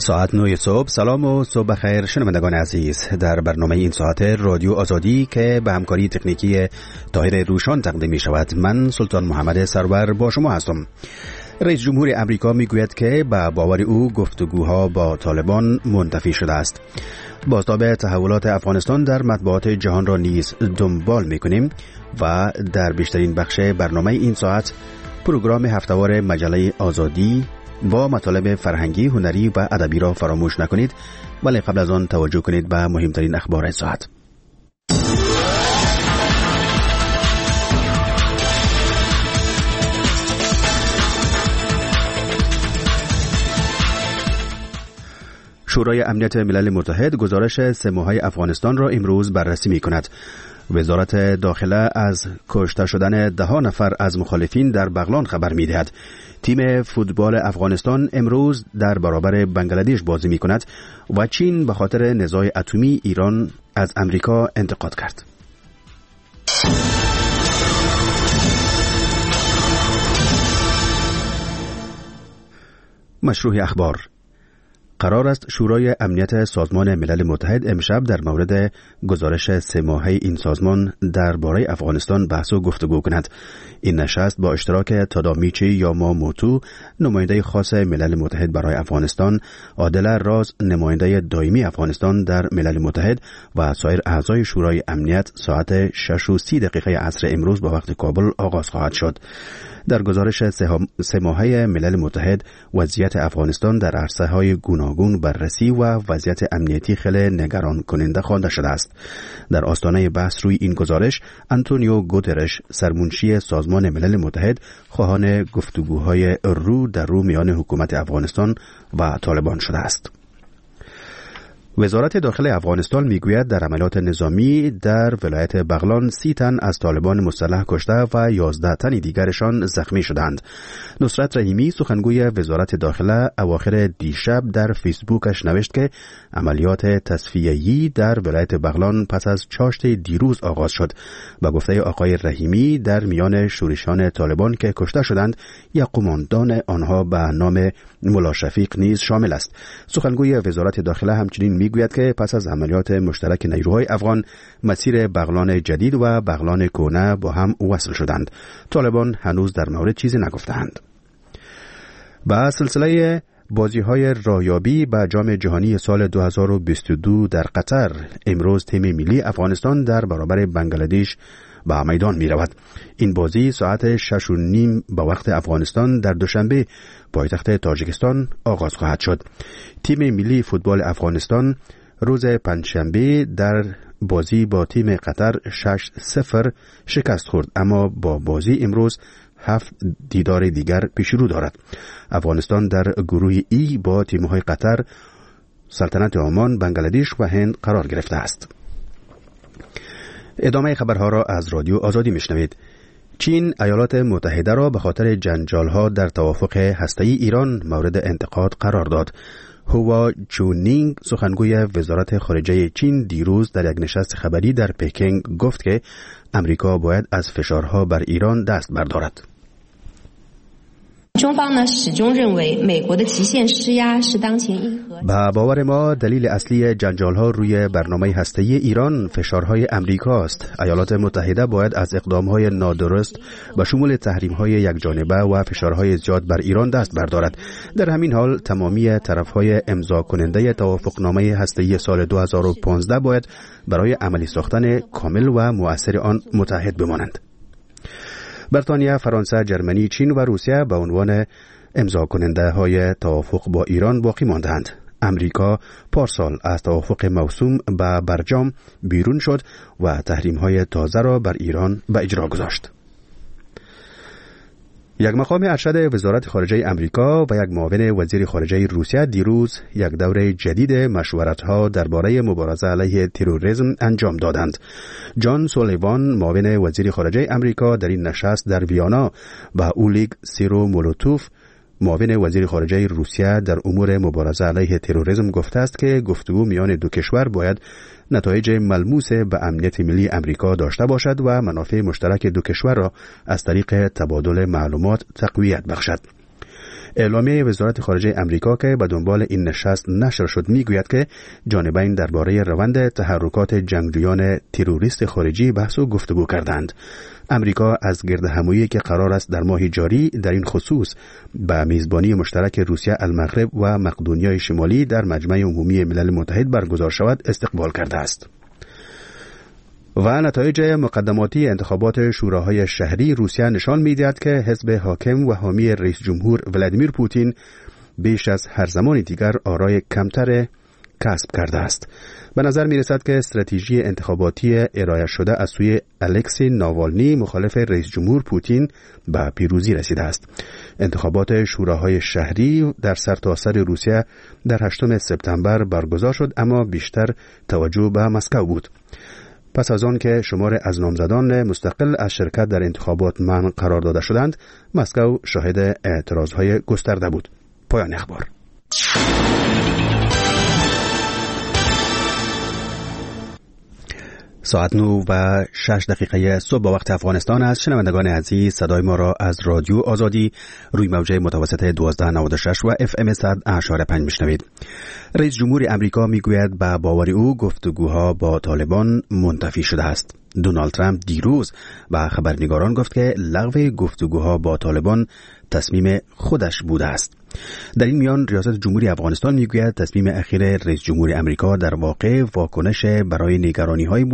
ساعت 9 صبح. سلام و صبح بخیر شنوندگان عزیز. در برنامه این ساعت رادیو آزادی که به همکاری تکنیکی طاهر روشان تقدیم می شود، من سلطان محمد سرور با شما هستم. رئیس جمهور امریکا می گوید که به باور او گفتگوها با طالبان منتفی شده است. بازتاب تحولات افغانستان در مطبوعات جهان را نیز دنبال می کنیم و در بیشترین بخش برنامه این ساعت پروگرام هفته‌وار مجله آزادی با مطالب فرهنگی، هنری و ادبی را فراموش نکنید، ولی قبل از آن توجه کنید به مهمترین اخبار این ساعت. شورای امنیت ملل متحد گزارش 3 ماهه افغانستان را امروز بررسی می کند. وزارت داخله از کشته شدن 10 نفر از مخالفین در بغلان خبر می دهد. تیم فوتبال افغانستان امروز در برابر بنگلادش بازی می کند و چین به خاطر نزاع اتمی ایران از امریکا انتقاد کرد. مشروع اخبار. قرار است شورای امنیت سازمان ملل متحد امشب در مورد گزارش 3 ماهه این سازمان درباره افغانستان بحث و گفتگو کند. این نشست با اشتراک تادامیچی یاماموتو، نماینده خاص ملل متحد برای افغانستان، عادل راز، نماینده دائمی افغانستان در ملل متحد و سایر اعضای شورای امنیت ساعت 6:30 عصر امروز با وقت کابل آغاز خواهد شد. در گزارش 3 ماهه ملل متحد وضعیت افغانستان در عرصه‌های گوناگون بررسی و وضعیت امنیتی خیلی نگران کننده خوانده شده است. در آستانه بحث روی این گزارش آنتونیو گوترش، سرمنشی سازمان ملل متحد، خواهان گفتگوهای رو در رو میان حکومت افغانستان و طالبان شده است. وزارت داخل افغانستان میگوید در عملیات نظامی در ولایت بغلان 30 تن از طالبان مسلح کشته و 11 تن دیگرشان زخمی شدند. نصرت رحیمی، سخنگوی وزارت داخله، اواخر دیشب در فیسبوکش نوشت که عملیات تصفیه‌ای در ولایت بغلان پس از چاشت دیروز آغاز شد. با گفته آقای رحیمی در میان شورشیان طالبان که کشته شدند، یک قماندان آنها به نام ملا شفیق نیز شامل است. سخنگوی وزارت داخله همچنین میگوید که پس از عملیات مشترک نیروهای افغان، مسیر بغلان جدید و بغلان کهنه با هم وصل شدند. طالبان هنوز در مورد چیزی نگفتند. با سلسله بازی‌های راهیابی به جام جهانی سال 2022 در قطر، امروز تیم ملی افغانستان در برابر بنگلادش به میدان می رود. این بازی ساعت 6:30 به وقت افغانستان در دوشنبه پایتخت تاجیکستان آغاز خواهد شد. تیم ملی فوتبال افغانستان روز پنجشنبه در بازی با تیم قطر 6-0 شکست خورد، اما با بازی امروز 7 دیدار دیگر پیش رو دارد. افغانستان در گروه ای با تیم‌های قطر، سلطنت عمان، بنگلادش و هند قرار گرفته است. ادامه خبرها را از رادیو آزادی میشنوید. چین ایالات متحده را به خاطر جنجال‌ها در توافق هسته‌ای ایران مورد انتقاد قرار داد. هوا چونینگ، سخنگوی وزارت خارجه چین، دیروز در یک نشست خبری در پکینگ گفت که امریکا باید از فشارها بر ایران دست بردارد. به باور ما دلیل اصلی جنجال‌ها روی برنامه هسته‌ای ایران فشارهای امریکا است. ایالات متحده باید از اقدام‌های نادرست به شمول تحریم‌های یکجانبه و فشارهای زیاد بر ایران دست بردارد. در همین حال تمامی طرف‌های امضا کننده توافقنامه هسته‌ای سال 2015 باید برای عملی ساختن کامل و مؤثر آن متحد بمانند. بریتانیا، فرانسه، جرمنی، چین و روسیه به عنوان امضا کننده های توافق با ایران باقی ماندند. امریکا پارسال از توافق موسوم به برجام بیرون شد و تحریم های تازه را بر ایران به اجرا گذاشت. یک مقام ارشد وزارت خارجه امریکا و یک معاون وزیر خارجه روسیه دیروز یک دوره جدید مشورت‌ها درباره مبارزه علیه تروریسم انجام دادند. جان سولیوان، معاون وزیر خارجه امریکا، در این نشست در ویانا با اولیگ سیرومولوتوف، معاون وزیر خارجه روسیه در امور مبارزه علیه تروریسم، گفته است که گفتگو میان دو کشور باید نتایج ملموس به امنیت ملی امریکا داشته باشد و منافع مشترک دو کشور را از طریق تبادل معلومات تقویت بخشد. اعلامیه وزارت خارجه امریکا که به دنبال این نشست نشر شد میگوید که جانبین درباره روند تحرکات جنگجویان تروریست خارجی بحث و گفتگو کردند. امریکا از گردهمایی که قرار است در ماه جاری در این خصوص به میزبانی مشترک روسیه، المغرب و مقدونیای شمالی در مجمع عمومی ملل متحد برگزار شود استقبال کرده است. و نتایج مقدماتی انتخابات شوراهای شهری روسیه نشان می‌دهد که حزب حاکم و حامی رئیس جمهور ولادیمیر پوتین بیش از هر زمان دیگر آرای کمتر کسب کرده است. به نظر می‌رسد که استراتژی انتخاباتی ارائه شده از سوی الکسی ناوالنی مخالف رئیس جمهور پوتین به پیروزی رسیده است. انتخابات شوراهای شهری در سرتاسر روسیه در 8 سپتامبر برگزار شد، اما بیشتر توجه به مسکو بود. پس از آن که شمار از نامزدان مستقل از شرکت در انتخابات منع قرار داده شدند، مسکو شاهد اعتراضهای گسترده بود. پایان اخبار. ساعت 9:06 صبح با وقت افغانستان است. شنوندگان عزیز، صدای ما را از رادیو آزادی روی موجه متوسط 1296 و FM 100.5 میشنوید. رئیس جمهور امریکا میگوید به باور او گفتگوها با طالبان منتفی شده است. دونالد ترامپ دیروز به خبرنگاران گفت که لغو گفتگوها با طالبان تصمیم خودش بوده است. در این میان ریاست جمهوری افغانستان میگوید تصمیم اخیر رئیس جمهور امریکا در واقع واکنش برای نگرانی‌هایی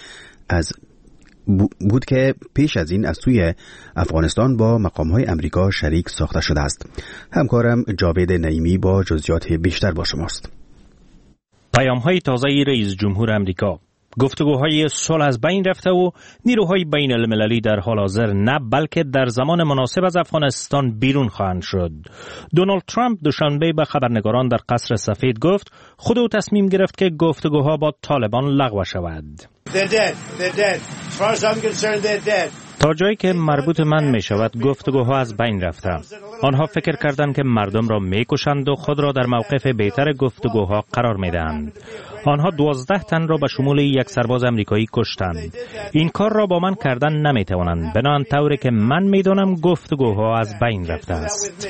بود که پیش از این از سوی افغانستان با مقام‌های امریکا شریک ساخته شده است. همکارم جاوید نعیمی با جزئیات بیشتر با شماست. پیام‌های تازه رئیس جمهور امریکا: گفتگوهای صلح از بین رفته و نیروهای بین المللی در حال حاضر نه بلکه در زمان مناسب از افغانستان بیرون خواهند شد. دونالد ترامپ دوشنبه به خبرنگاران در قصر سفید گفت خود او تصمیم گرفت که گفتگوها با طالبان لغو شود. تا جایی که مربوط من می شود گفتگوها از بین رفته. آنها فکر کردند که مردم را می کشند و خود را در موقف بهتر گفتگوها قرار می دهند. آنها 12 تن را به شمول یک سرباز امریکایی کشتند. این کار را با من کردن نمی توانند. بنابراین طوری که من می دانم گفتگوها از بین رفته است.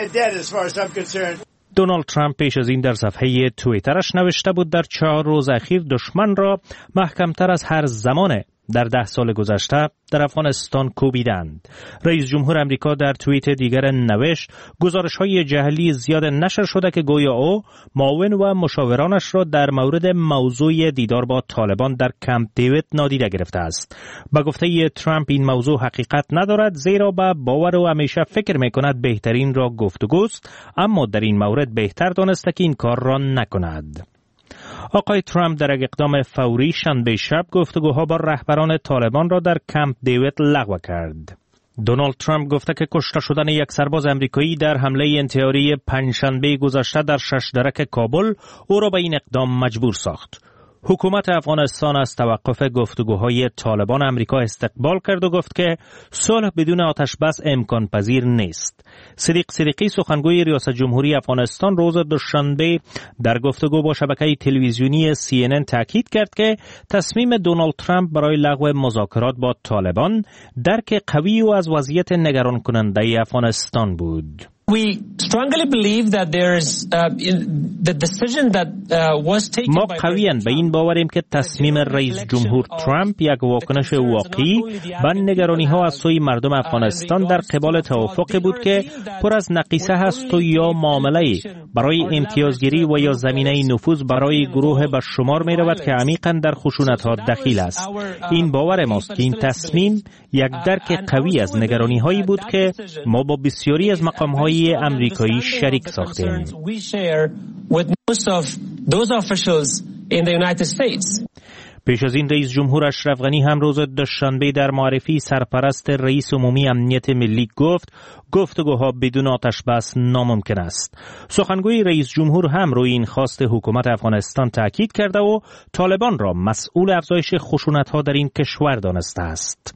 دونالد ترامپ پیش از این در صفحه توییترش نوشته بود در 4 روز اخیر دشمن را محکمتر از هر زمان در 10 سال گذشته در افغانستان کوبیدند. رئیس جمهور امریکا در توییت دیگر نوشت گزارش‌های جعلی زیاد نشر شده که گویا او معاون و مشاورانش را در مورد موضوع دیدار با طالبان در کمپ دیوید نادیده گرفته است. با گفته ترامپ این موضوع حقیقت ندارد، زیرا به باور او همیشه فکر می‌کند بهترین را گفتگوست، اما در این مورد بهتر دانسته که این کار را نکند. آقای ترامپ در یک اقدام فوری شنبه شب گفتگوها با رهبران طالبان را در کمپ دیوید لغو کرد. دونالد ترامپ گفته که کشته شدن یک سرباز امریکایی در حمله انتحاری پنجشنبه گذشته در ششدرک کابل او را به این اقدام مجبور ساخت. حکومت افغانستان از توقف گفتگوهای طالبان امریکا استقبال کرد و گفت که صلح بدون آتش بس امکان پذیر نیست. صدیق صدیقی سخنگوی ریاست جمهوری افغانستان روز دوشنبه در گفتگو با شبکه تلویزیونی CNN تاکید کرد که تصمیم دونالد ترامپ برای لغو مذاکرات با طالبان درک قوی و از وضعیت نگران کننده افغانستان بود. ما قویاً به این باوریم که تصمیم رئیس جمهور ترامپ یک واکنش واقعی به نگرانی‌ها از سوی مردم افغانستان در قبال توافقی بود که پر از نقیصه هست و یا معامله‌ای برای امتیازگیری و یا زمینه نفوذ برای گروه به شمار می‌رود که عمیقاً در خشونت‌ها دخیل است. این باور ماست که این تصمیم یک درک قوی از نگرانی‌هایی بود که ما با بسیاری از مقام‌های امریکایی شریک ساختیم. پیش از این رئیس جمهور اشرف غنی هم روز دوشنبه در معرفی سرپرست رئیس عمومی امنیت ملی گفت گفتگوها بدون آتش بس ناممکن است. سخنگوی رئیس جمهور هم روی این خواست حکومت افغانستان تاکید کرده و طالبان را مسئول افزایش خشونت‌ها در این کشور دانسته است.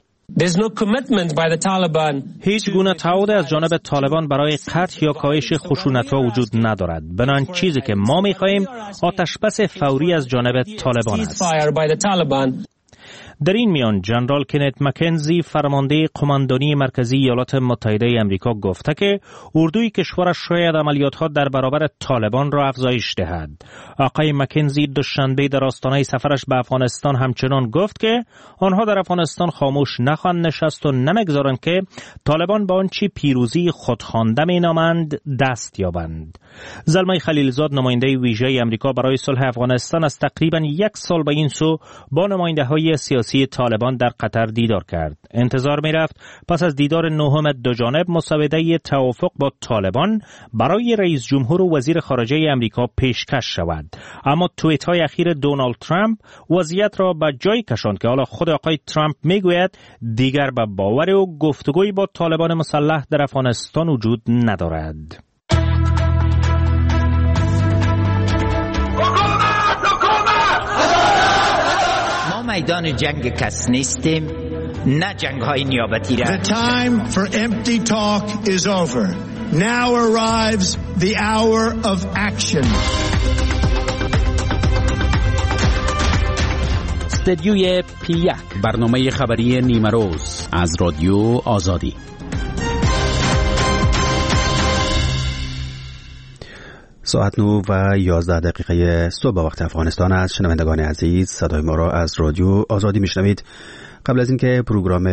هیچ گونه تعهد از جانب طالبان برای قطع یا کاهش خشونت‌ها وجود ندارد. بنابراین چیزی که ما می‌خواهیم آتش‌بس فوری از جانب طالبان است. در این میان جنرال کنت مکنزی فرمانده قماندانی مرکزی ایالات متحده آمریکا گفته که اردوی کشورش شاید عملیات‌ها در برابر طالبان را افزایش دهد. آقای مکنزی دوشنبه در آستانه سفرش به افغانستان همچنان گفت که آنها در افغانستان خاموش نخواهند نشست و نمیگذارند که طالبان با آنچه پیروزی خودخوانده مینامند دست یابند. زلمه خلیلزاد نماینده ویژه آمریکا برای صلح افغانستان از تقریباً 1 سال به این سو با نماینده‌های سیاسی طالبان در قطر دیدار کرد. انتظار می‌رفت پس از دیدار نهم دو جانب مسوده توافق با طالبان برای رئیس جمهور و وزیر خارجه آمریکا پیشکش شود. اما توییت‌های اخیر دونالد ترامپ وضعیت را به جای کشاند که حالا خود آقای ترامپ میگوید دیگر به باور و گفتگوی با طالبان مسلح در افغانستان وجود ندارد. میدان جنگ کس نیستیم، نه جنگ های نیابتی را. The time for empty talk is over. Now arrives the hour of action. استدیوی P1 برنامه خبری نیمه روز از رادیو آزادی. ساعت 9 و 11 دقیقه صبح وقت افغانستان است. شنوندگان عزیز، صدای ما را از رادیو آزادی میشنوید. قبل از اینکه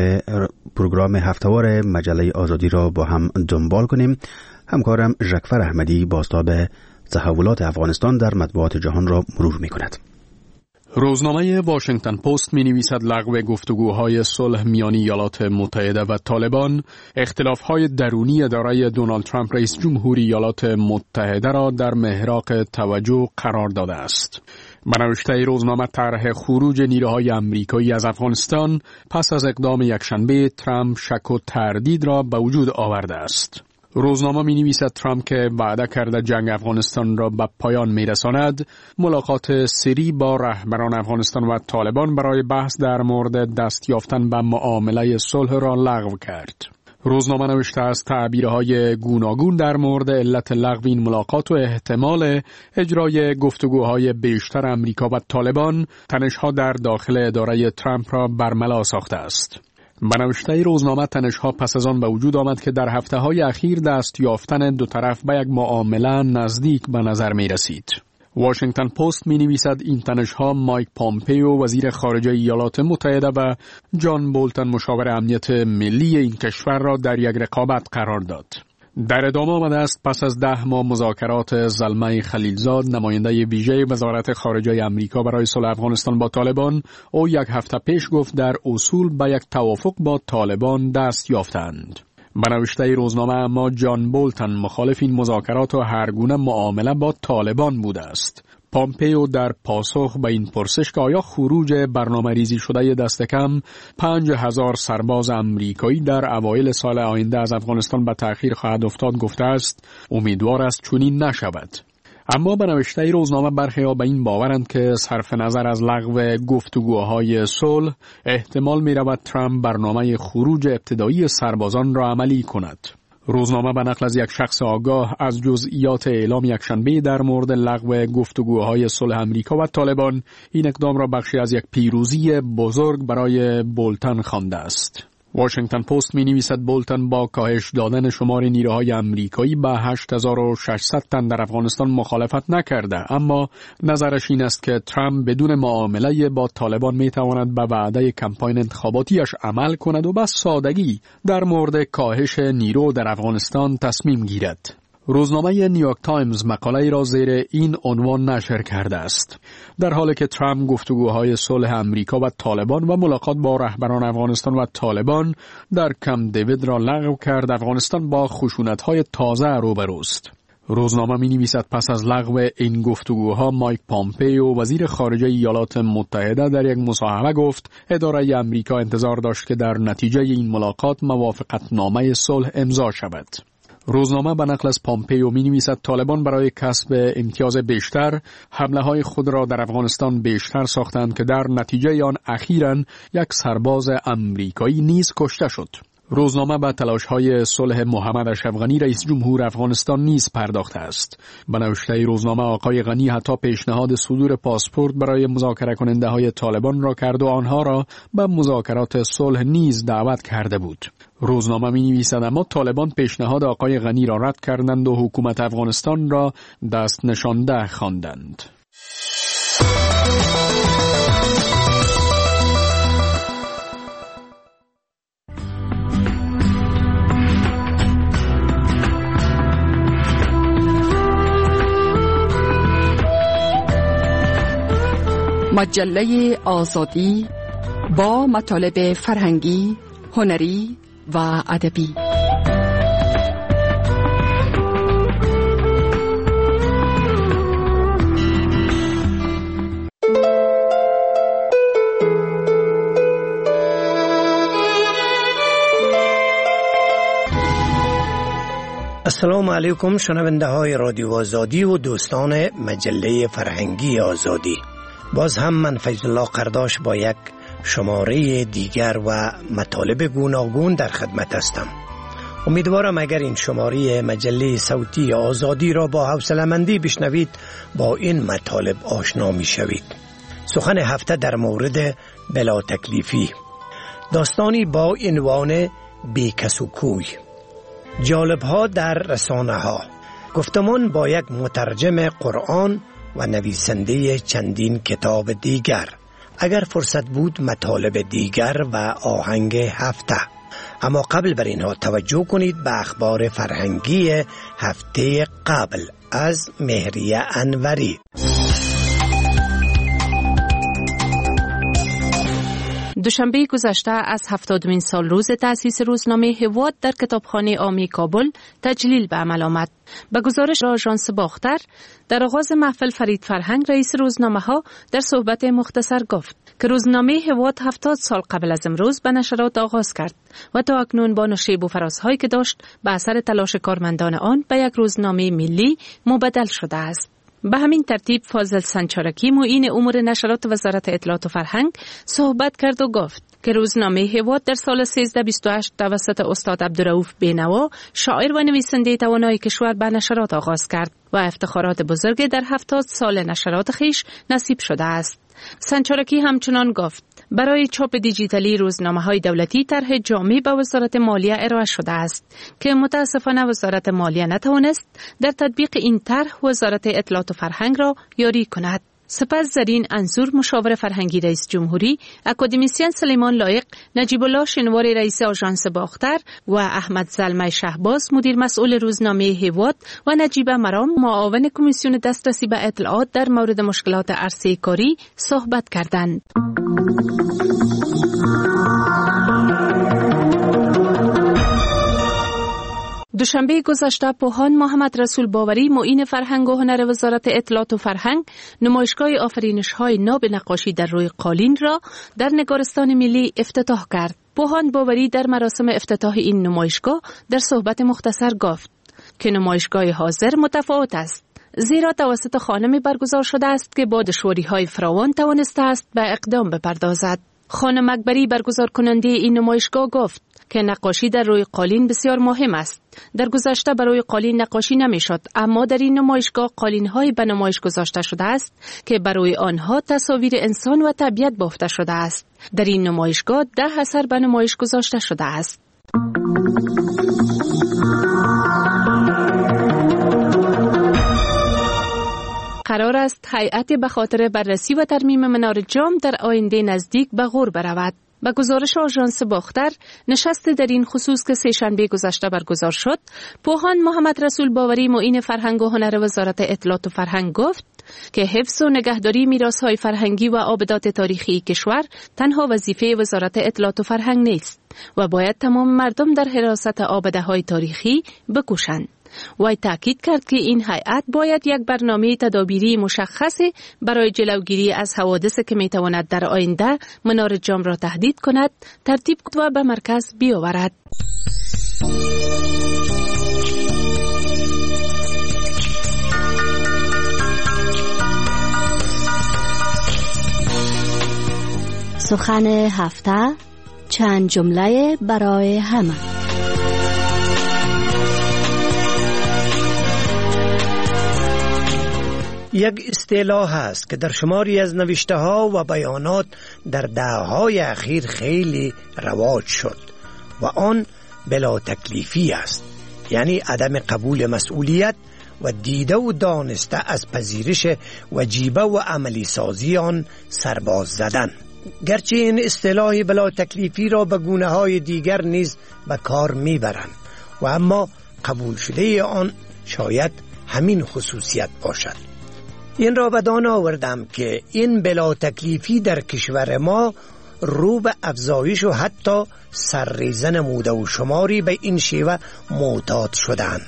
پروگرام هفتهوار مجله آزادی را با هم دنبال کنیم، همکارم ژکفر احمدی بازتاب تحولات افغانستان در مطبوعات جهان را مرور می‌کند. روزنامه واشنگتن پست می‌نویسد لغو گفتگوهای صلح میان ایالات متحده و طالبان اختلاف‌های درونی اداره دونالد ترامپ رئیس جمهوری ایالات متحده را در محراق توجه قرار داده است. به نوشته روزنامه طرح خروج نیروهای آمریکایی از افغانستان پس از اقدام یکشنبه ترامپ شک و تردید را به وجود آورده است. روزنامه می نویسد ترامپ که وعده کرده جنگ افغانستان را به پایان می رساند، ملاقات سری با رهبران افغانستان و طالبان برای بحث در مورد دست یافتن به معامله صلح را لغو کرد. روزنامه نوشته است تعبیرهای گوناگون در مورد علت لغو این ملاقات و احتمال اجرای گفتگوهای بیشتر آمریکا و طالبان تنش‌ها در داخل اداره ترامپ را برملا ساخته است. به نوشته روزنامه تنش‌ها پس از آن به وجود آمد که در هفته‌های اخیر دست یافتن دو طرف به یک معامله نزدیک به نظر می رسید. واشنگتن پست می نویسد این تنش‌ها مایک پامپیو وزیر خارجه ایالات متحده و جان بولتن مشاور امنیت ملی این کشور را در یک رقابت قرار داد. در ادامه آمده است پس از 10 ماه مذاکرات زلمه خلیلزاد نماینده ویژه وزارت خارجه آمریکا برای صلح افغانستان با طالبان او 1 هفته پیش گفت در اصول به یک توافق با طالبان دست یافتند. به نوشته روزنامه اما جان بولتن مخالف این مذاکرات و هر گونه معامله با طالبان بوده است. پامپیو در پاسخ به این پرسش که آیا خروج برنامه ریزی شده دست کم 5000 سرباز آمریکایی در اوایل سال آینده از افغانستان به تأخیر خواهد افتاد گفته است امیدوار است چنین نشود. اما به نوشته روزنامه برخی‌ها به این باورند که صرف نظر از لغو گفتگوهای صلح احتمال می‌رود ترامپ برنامه خروج ابتدایی سربازان را عملی کند. روزنامه به نقل از یک شخص آگاه از جزئیات اعلام یکشنبه در مورد لغو گفتگوهای صلح آمریکا و طالبان این اقدام را بخشی از یک پیروزی بزرگ برای بولتن خوانده است. واشنگتن پست می نویسد بولتن با کاهش دادن شمار نیروهای آمریکایی به 8600 تن در افغانستان مخالفت نکرده، اما نظرش این است که ترامپ بدون معامله با طالبان می تواند به وعده کمپاین انتخاباتیش عمل کند و به سادگی در مورد کاهش نیرو در افغانستان تصمیم گیرد. روزنامه نیویورک تایمز مقاله را زیر این عنوان نشر کرده است: در حالی که ترامپ گفتگوهای صلح آمریکا و طالبان و ملاقات با رهبران افغانستان و طالبان در کمپ دیوید را لغو کرد، افغانستان با خشونت‌های تازه روبروست. روزنامه می‌نویسد پس از لغو این گفتگوها مایک پامپیو وزیر خارجه ایالات متحده در یک مصاحبه گفت اداره آمریکا انتظار داشت که در نتیجه این ملاقات موافقتنامه صلح امضا شود. روزنامه به نقل از پامپیو می‌نویسد طالبان برای کسب امتیاز بیشتر حمله‌های خود را در افغانستان بیشتر ساختند که در نتیجه آن اخیراً یک سرباز آمریکایی نیز کشته شد. روزنامه به تلاش‌های صلح محمد اشرف غنی رئیس جمهور افغانستان نیز پرداخته است. به نوشته روزنامه آقای غنی حتی پیشنهاد صدور پاسپورت برای مذاکره کننده‌های طالبان را کرد و آنها را به مذاکرات صلح نیز دعوت کرده بود. روزنامه می‌نویسد اما طالبان پیشنهاد آقای غنی را رد کردند و حکومت افغانستان را دست نشانده خواندند. مجله آزادی با مطالب فرهنگی، هنری و ادبی. السلام علیکم شنونده های رادیو آزادی و دوستان مجله فرهنگی آزادی. باز هم من فیض الله قرداش با یک شماره دیگر و مطالب گوناگون در خدمت هستم. امیدوارم اگر این شماره مجله صوتی آزادی را با حوصله‌مندی بشنوید با این مطالب آشنا می شوید. سخن هفته در مورد بلا تکلیفی، داستانی با عنوان بی کس و کوی، جالب‌ها در رسانه‌ها، گفتمان با یک مترجم قرآن و نویسنده چندین کتاب دیگر. اگر فرصت بود مطالب دیگر و آهنگ هفته. اما قبل بر اینها توجه کنید به اخبار فرهنگی هفته قبل از مهریه انوری. دوشنبه گذشته از 70مین سال روز تأسیس روزنامه هواد در کتابخانه عامی کابل تجلیل به عمل آمد. به گزارش آژانس باختر، در آغاز محفل فرید فرهنگ رئیس روزنامه ها در صحبت مختصر گفت که روزنامه هواد 70 سال قبل از امروز به نشرات آغاز کرد و تا اکنون با نشیب و فرازهایی که داشت به اثر تلاش کارمندان آن به یک روزنامه ملی مبدل شده است. به همین ترتیب فاضل سنچارکی معین امور نشرات وزارت اطلاعات و فرهنگ صحبت کرد و گفت که روزنامه هواد در سال 1328 توسط استاد عبدالرؤوف بینوا شاعر و نویسنده توانای کشور به نشرات آغاز کرد و افتخارات بزرگ در 70 سال نشرات خیش نصیب شده است. سنچارکی همچنان گفت برای چاپ دیجیتالی روزنامه‌های دولتی طرح جامع به وزارت مالیه ارائه شده است که متاسفانه وزارت مالیه نتوانست در تطبیق این طرح وزارت اطلاعات و فرهنگ را یاری کند. سپس در این انظور مشاور فرهنگی رئیس جمهوری، اکادمیسین سلیمان لایق، نجیب الله شنواری رئیس آژانس باختر و احمد زلمه شهباز مدیر مسئول روزنامه هواد و نجیب مرام معاون کمیسیون دسترسی به اطلاعات در مورد مشکلات عرصه کاری صحبت کردند. دوشنبه گذشته پوهان محمد رسول باوری معین فرهنگ و هنر وزارت اطلاعات و فرهنگ نمایشگاه آفرینش‌های ناب نقاشی در روی قالین را در نگارستان ملی افتتاح کرد. پوهان باوری در مراسم افتتاح این نمایشگاه در صحبت مختصر گفت که نمایشگاه حاضر متفاوت است، زیرا توسط خانمی برگزار شده است که با دشواری‌های فراوان توانسته است به اقدام بپردازد. خانم اکبری برگزار کننده این نمایشگاه گفت که نقاشی در روی قالین بسیار مهم است. در گذشته بر روی قالین نقاشی نمی‌شد، اما در این نمایشگاه قالین‌های به نمایش گذاشته شده است که بر روی آنها تصاویر انسان و طبیعت بافته شده است. در این نمایشگاه 10 اثر به نمایش گذاشته شده است. قرار است هیئت به خاطر بررسی و ترمیم منار جام در آینده نزدیک به غور برود. به گزارش آژانس باختر، نشست در این خصوص که سه‌شنبه گذشته برگزار شد، پوهان محمد رسول باوری معین فرهنگ و هنر وزارت اطلاعات و فرهنگ گفت که حفظ و نگهداری میراث‌های فرهنگی و آبدات تاریخی کشور تنها وظیفه وزارت اطلاعات و فرهنگ نیست و باید تمام مردم در حراست آبده‌های تاریخی بکوشند. وی تأکید کرد که این هیئت باید یک برنامه تدابیری مشخصی برای جلوگیری از حوادثی که میتواند در آینده منار جام را تهدید کند ترتیب و به مرکز بیاورد. سخن هفته چند جمله برای همه. یک اصطلاح هست که در شماری از نوشته ها و بیانات در دهه‌های اخیر خیلی رواج شد و آن بلا تکلیفی است، یعنی عدم قبول مسئولیت و دیده و دانسته از پذیرش وجیبه و عملی سازی آن سرباز زدن. گرچه این اصطلاح بلا تکلیفی را به گونه های دیگر نیز به کار میبرند و اما قبول شده آن شاید همین خصوصیت باشد. این را بدان آوردم که این بلا تکلیفی در کشور ما رو به افزایش و حتی سرریزه نموده و شماری به این شیوه معتاد شدند.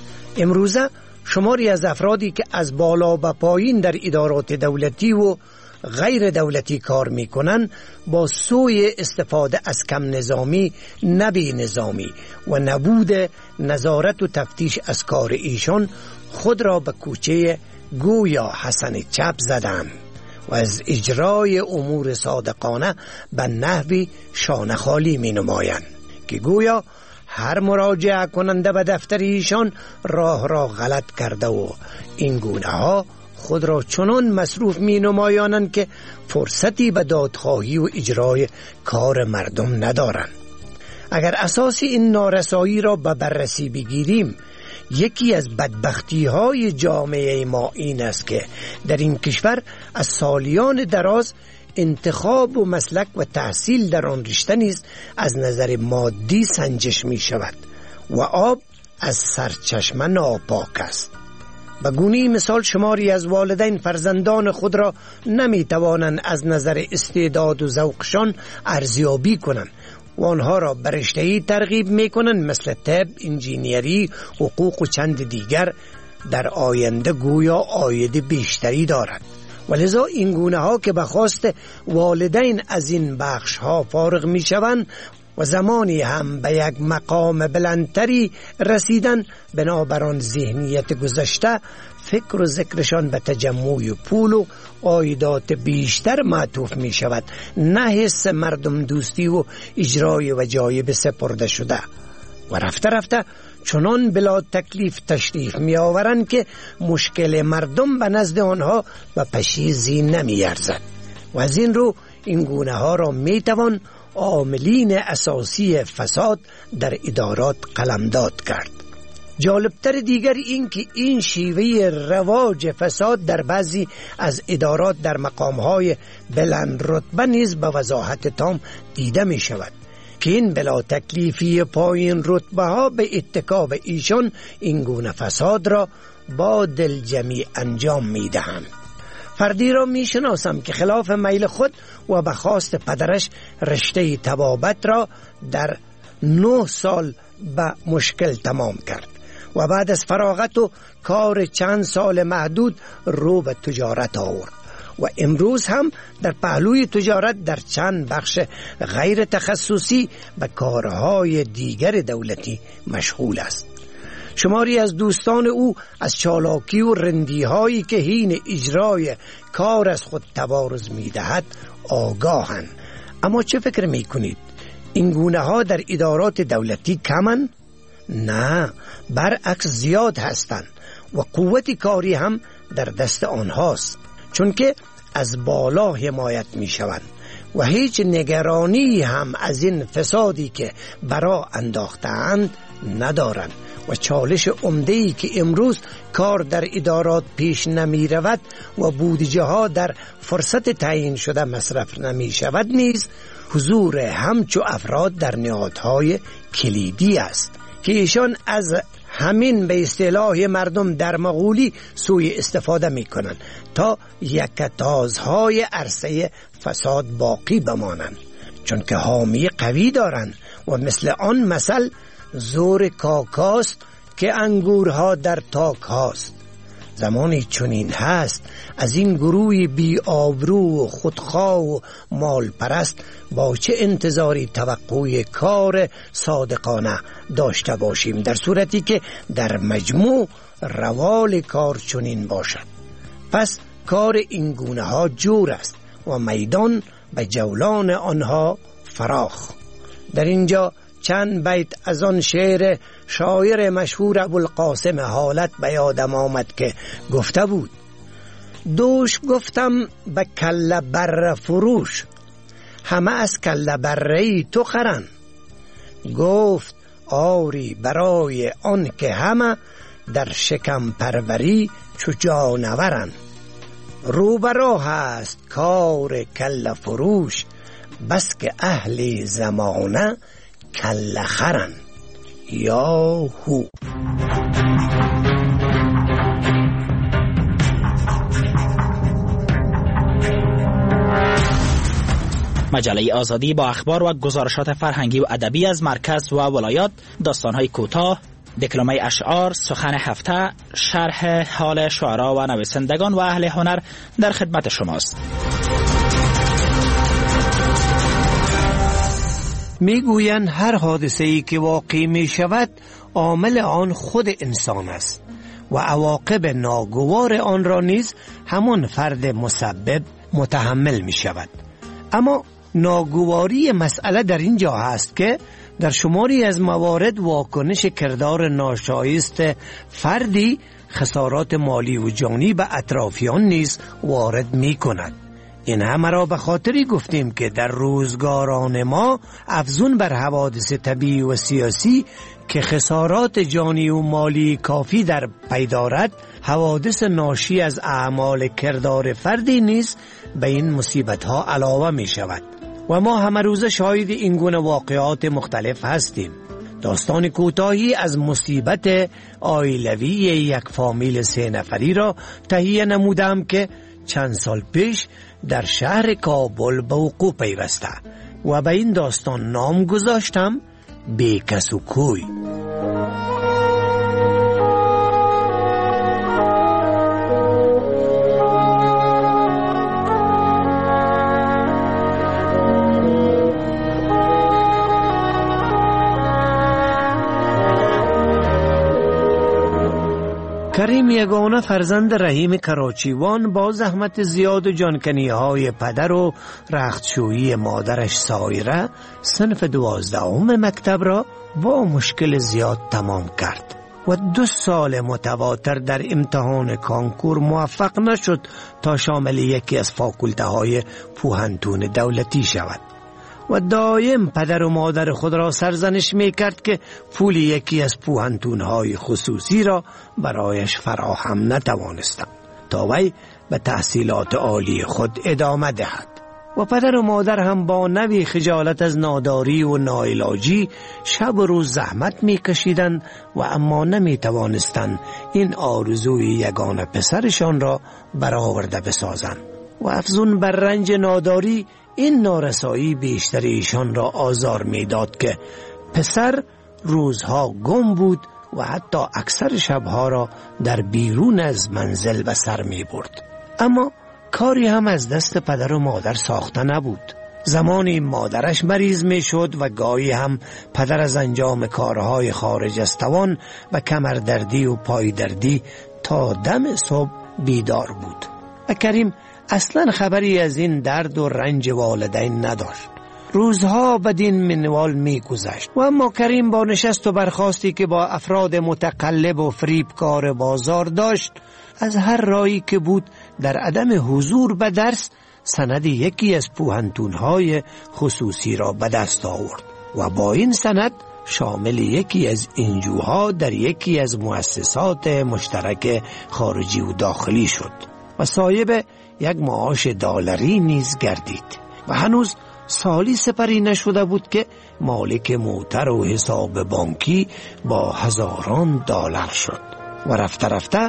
امروزه شماری از افرادی که از بالا به پایین در ادارات دولتی و غیر دولتی کار میکنن با سوی استفاده از کم نظامی، نبی نظامی و نبود نظارت و تفتیش از کار ایشان خود را به کوچه گویا حسن چپ زدن و از اجرای امور صادقانه به نحوی شانه خالی می نمایند که گویا هر مراجعه کننده به دفتر ایشان راه را غلط کرده و این گونه ها خود را چنان مصروف می نمایانند که فرصتی به دادخواهی و اجرای کار مردم ندارند. اگر اساس این نارسایی را به بررسی بگیریم، یکی از بدبختی های جامعه ما این است که در این کشور از سالیان دراز انتخاب و مسلک و تحصیل در آن رشته نیز از نظر مادی سنجش می شود و آب از سرچشمه ناپاک است. به گونه مثال شماری از والدین فرزندان خود را نمی توانند از نظر استعداد و ذوقشان ارزیابی کنند و آنها را به رشته‌ای ترغیب می‌کنند مثل طب، انجینیری، حقوق و چند دیگر در آینده گویا عاید بیشتری دارد. ولذا این گونه ها که به خواست والدین از این بخش ها فارغ می‌شوند و زمانی هم به یک مقام بلندتری رسیدن، بنابران ذهنیت گذشته فکر و ذکرشان به تجمع پول و عایدات بیشتر معطوف می شود، نه حس مردم دوستی و اجرای وجایب سپرده شده و رفته رفته چنان بلا تکلیف تشریف می آورند که مشکل مردم به نزد آنها و پشیزی نمی ارزد و از این رو این گونه ها را می توان عاملین اساسی فساد در ادارات قلمداد کرد. جالبتر دیگر این که این شیوه رواج فساد در بعضی از ادارات در مقامهای بلند رتبه نیز به وضاحت تام دیده می شود که این بلا تکلیفی پایین رتبه ها به اتکا به ایشان این گونه فساد را با دلجمی انجام می دهند. فردی را می شناسم که خلاف میل خود و به خواست پدرش رشته طبابت را در 9 سال به مشکل تمام کرد و بعد از فراغت و کار چند سال محدود رو به تجارت آورد و امروز هم در پهلوی تجارت در چند بخش غیر تخصصی به کارهای دیگر دولتی مشغول است. شماری از دوستان او از چالاکی و رندی هایی که حین اجرای کار از خود توارز می دهد آگاهند. اما چه فکر می کنید؟ این گونه ها در ادارات دولتی کمن؟ نه، برعکس زیاد هستند و قوت کاری هم در دست آنهاست، چون که از بالا حمایت می شوند و هیچ نگرانی هم از این فسادی که برا انداختند ندارند و چالش عمده‌ای که امروز کار در ادارات پیش نمی رود و بودجه ها در فرصت تعیین شده مصرف نمی شود نیز حضور همچو افراد در نهادهای کلیدی است که ایشان از همین به اصطلاح مردم در مغولی سوی استفاده می کنند تا یکتازهای عرصه فساد باقی بمانند، چون که حامی قوی دارند و مثل آن مثل زور کاکاست که انگورها در تاک هاست. زمانی چنین هست از این گروه بی آبرو و خودخواه و مال پرست با چه انتظاری توقع کار صادقانه داشته باشیم، در صورتی که در مجموع روال کار چنین باشد. پس کار این گونه ها جور است و میدان به جولان آنها فراخ در اینجا چند بیت از آن شعر شاعر مشهور ابوالقاسم حالت به یادم آمد که گفته بود: دوش گفتم به کله بره فروش، همه از کله بره‌ای تو خرن. گفت آری برای آن که همه در شکم پروری چو جانورن. روبرا هست کار کله فروش، بس که اهل زمانه کله خرن. یا هو. مجله آزادی با اخبار و گزارشات فرهنگی و ادبی از مرکز و ولایات، داستان‌های کوتاه، دکلمه اشعار، سخن هفته، شرح حال شعرا و نویسندگان و اهل هنر در خدمت شماست. میگویند هر حادثه‌ای که واقع می شود عامل آن خود انسان است و عواقب ناگوار آن را نیز همان فرد مسبب متحمل می شود. اما ناگواری مسئله در اینجا هست که در شماری از موارد واکنش کردار ناشایست فردی خسارات مالی و جانی به اطرافیان نیز وارد می کند. این همه را به خاطری گفتیم که در روزگاران ما افزون بر حوادث طبیعی و سیاسی که خسارات جانی و مالی کافی در پی دارد، حوادث ناشی از اعمال کردار فردی نیز به این مصیبت ها علاوه می شود و ما همه روز شاهد این گونه واقعات مختلف هستیم. داستان کوتاهی از مصیبت عائلوی یک فامیل 3 نفری را تهیه نمودم که چند سال پیش در شهر کابل به وقوع پیوسته و به این داستان نام گذاشتم بی کس و کوی. کریم یگانه فرزند رحیم کراچیوان با زحمت زیاد و جانکنی های پدر و رختشویی مادرش سایره صنف 12 مکتب را با مشکل زیاد تمام کرد و 2 سال متواتر در امتحان کانکور موفق نشد تا شامل یکی از فاکولته های پوهنتون دولتی شود و دایم پدر و مادر خود را سرزنش می کرد که پول یکی از پوهنتون‌های خصوصی را برایش فراهم نتوانستند تا وی به تحصیلات عالی خود ادامه دهد و پدر و مادر هم با نوی خجالت از ناداری و ناعلاجی شب و روز زحمت می کشیدند و اما نمی توانستند این آرزوی یگانه پسرشان را برآورده بسازند و افزون بر رنج ناداری این نارسایی بیشتر ایشان را آزار میداد که پسر روزها گم بود و حتی اکثر شبها را در بیرون از منزل به سر می برد. اما کاری هم از دست پدر و مادر ساخته نبود. زمانی مادرش مریض می شد و گاهی هم پدر از انجام کارهای خارج از توان و کمردردی و پایدردی تا دم صبح بیدار بود و کریم اصلا خبری از این درد و رنج والدین نداشت. روزها بدین منوال می گذشت و اما کریم با نشست و برخاستی که با افراد متقلب و فریبکار بازار داشت، از هر راهی که بود در عدم حضور به درس سند یکی از پوهنتون‌های خصوصی را به دست آورد و با این سند شامل یکی از انجوها در یکی از مؤسسات مشترک خارجی و داخلی شد و صاحب یک معاش دلاری نیز گردید و هنوز سالی سپری نشده بود که مالک موتر و حساب بانکی با هزاران دلار شد و رفته رفته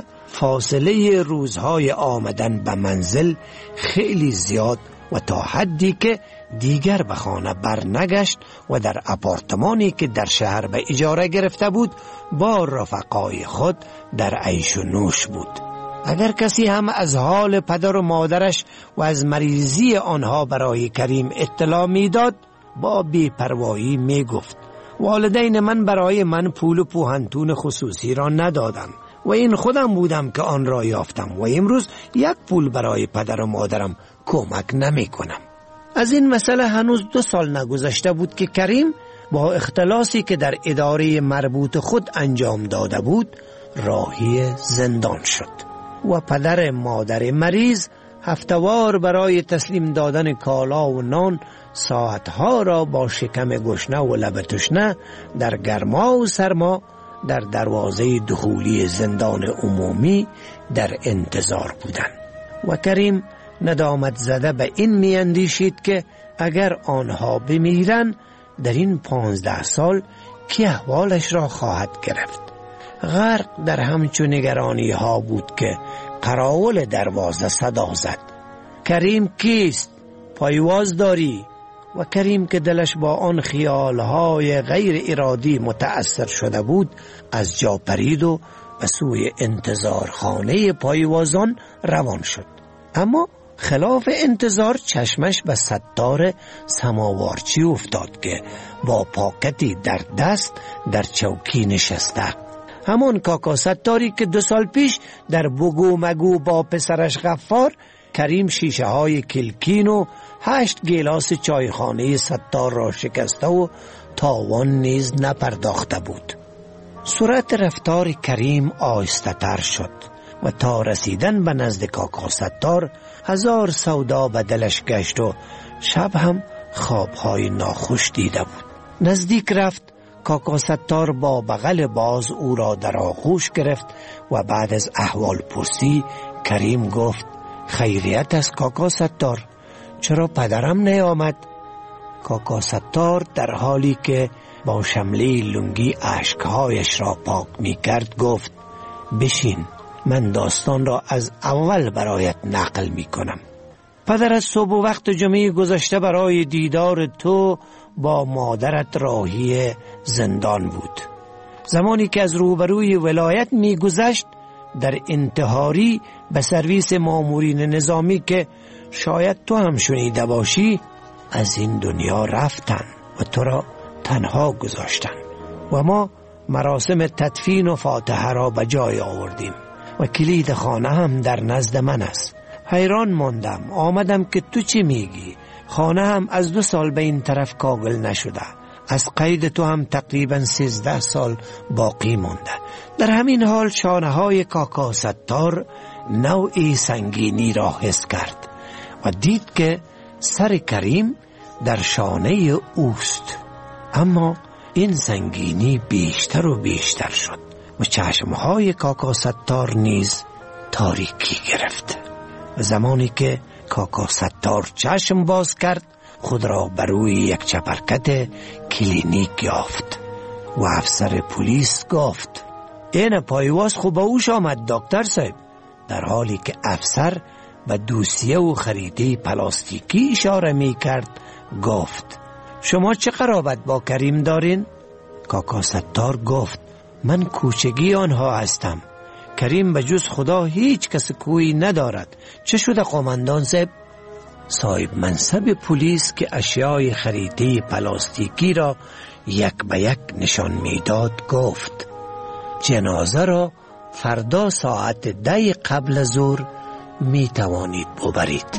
فاصله روزهای آمدن به منزل خیلی زیاد و تا حدی که دیگر به خانه برنگشت و در آپارتمانی که در شهر به اجاره گرفته بود با رفقای خود در عیش و نوش بود. اگر کسی هم از حال پدر و مادرش و از مریضی آنها برای کریم اطلاع میداد، با بی‌پروایی میگفت والدین من برای من پول پوهنتون خصوصی را ندادند و این خودم بودم که آن را یافتم و امروز یک پول برای پدر و مادرم کمک نمی کنم. از این مسئله هنوز 2 سال نگذشته بود که کریم با اختلاسی که در اداره مربوط خود انجام داده بود راهی زندان شد و پدر مادر مریض هفته‌وار برای تسلیم دادن کالا و نان ساعتها را با شکم گشنه و لب تشنه در گرما و سرما در دروازه دخولی زندان عمومی در انتظار بودند و کریم ندامت زده به این می اندیشید که اگر آنها بمیرند در این 15 سال کی احوالش را خواهد گرفت. غرق در همچون نگرانی ها بود که قراول دروازه صدا زد: کریم کیست؟ پایواز داری؟ و کریم که دلش با آن خیالهای غیر ارادی متأثر شده بود از جا پرید و به سوی انتظارخانه پایوازان روان شد. اما خلاف انتظار چشمش به ستار سماوارچی افتاد که با پاکتی در دست در چوکی نشسته، همان کاکا ستاری که 2 سال پیش در بگو مگو با پسرش غفار کریم شیشه های کلکین و 8 گیلاس چایخانه ستار را شکسته و تاوان نیز نپرداخته بود. صورت رفتار کریم آهسته تر شد و تا رسیدن به نزد کاکا ستار 1000 سودا به دلش گشت و شب هم خوابهای ناخوش دیده بود. نزدیک رفت. کاکا ستار با بغل باز او را در آغوش گرفت و بعد از احوال پرسی کریم گفت: خیریت است کاکا ستار، چرا پدرم نیامد؟ کاکا ستار در حالی که با شمله لنگی اشکهایش را پاک می کرد گفت: بشین، من داستان را از اول برایت نقل می کنم. پدر از صبح وقت جمعه گذشته برای دیدار تو با مادرت راهی زندان بود. زمانی که از روبروی ولایت می گذشت در انتحاری به سرویس مامورین نظامی که شاید تو هم شنیده باشی از این دنیا رفتن و تو را تنها گذاشتن و ما مراسم تدفین و فاتحه را به جای آوردیم و کلید خانه هم در نزد من است. حیران ماندم، آمدم که تو چی میگی؟ خانه هم از 2 سال به این طرف کاغل نشده، از قید تو هم تقریبا 13 سال باقی مونده. در همین حال شانه های کاکا ستار نوعی سنگینی را حس کرد و دید که سر کریم در شانه اوست. اما این سنگینی بیشتر و بیشتر شد و چشمهای کاکا ستار نیز تاریکی گرفت. و زمانی که کاکا ستار چشم باز کرد خود را بر روی یک چپرکت کلینیک یافت و افسر پلیس گفت: این پایواز خوب اوش آمد دکتر صاحب. در حالی که افسر به دوسیه و خریده پلاستیکی اشاره می کرد گفت: شما چه قرابت با کریم دارین؟ کاکا ستار گفت: من کوچگی آنها هستم. کریم به جز خدا هیچ کس کویی ندارد. چه شده قومندان صاحب؟ صاحب منصب پلیس که اشیای خریده پلاستیکی را یک به یک نشان میداد گفت: جنازه را فردا ساعت 10 قبل از ظهر می توانید ببرید.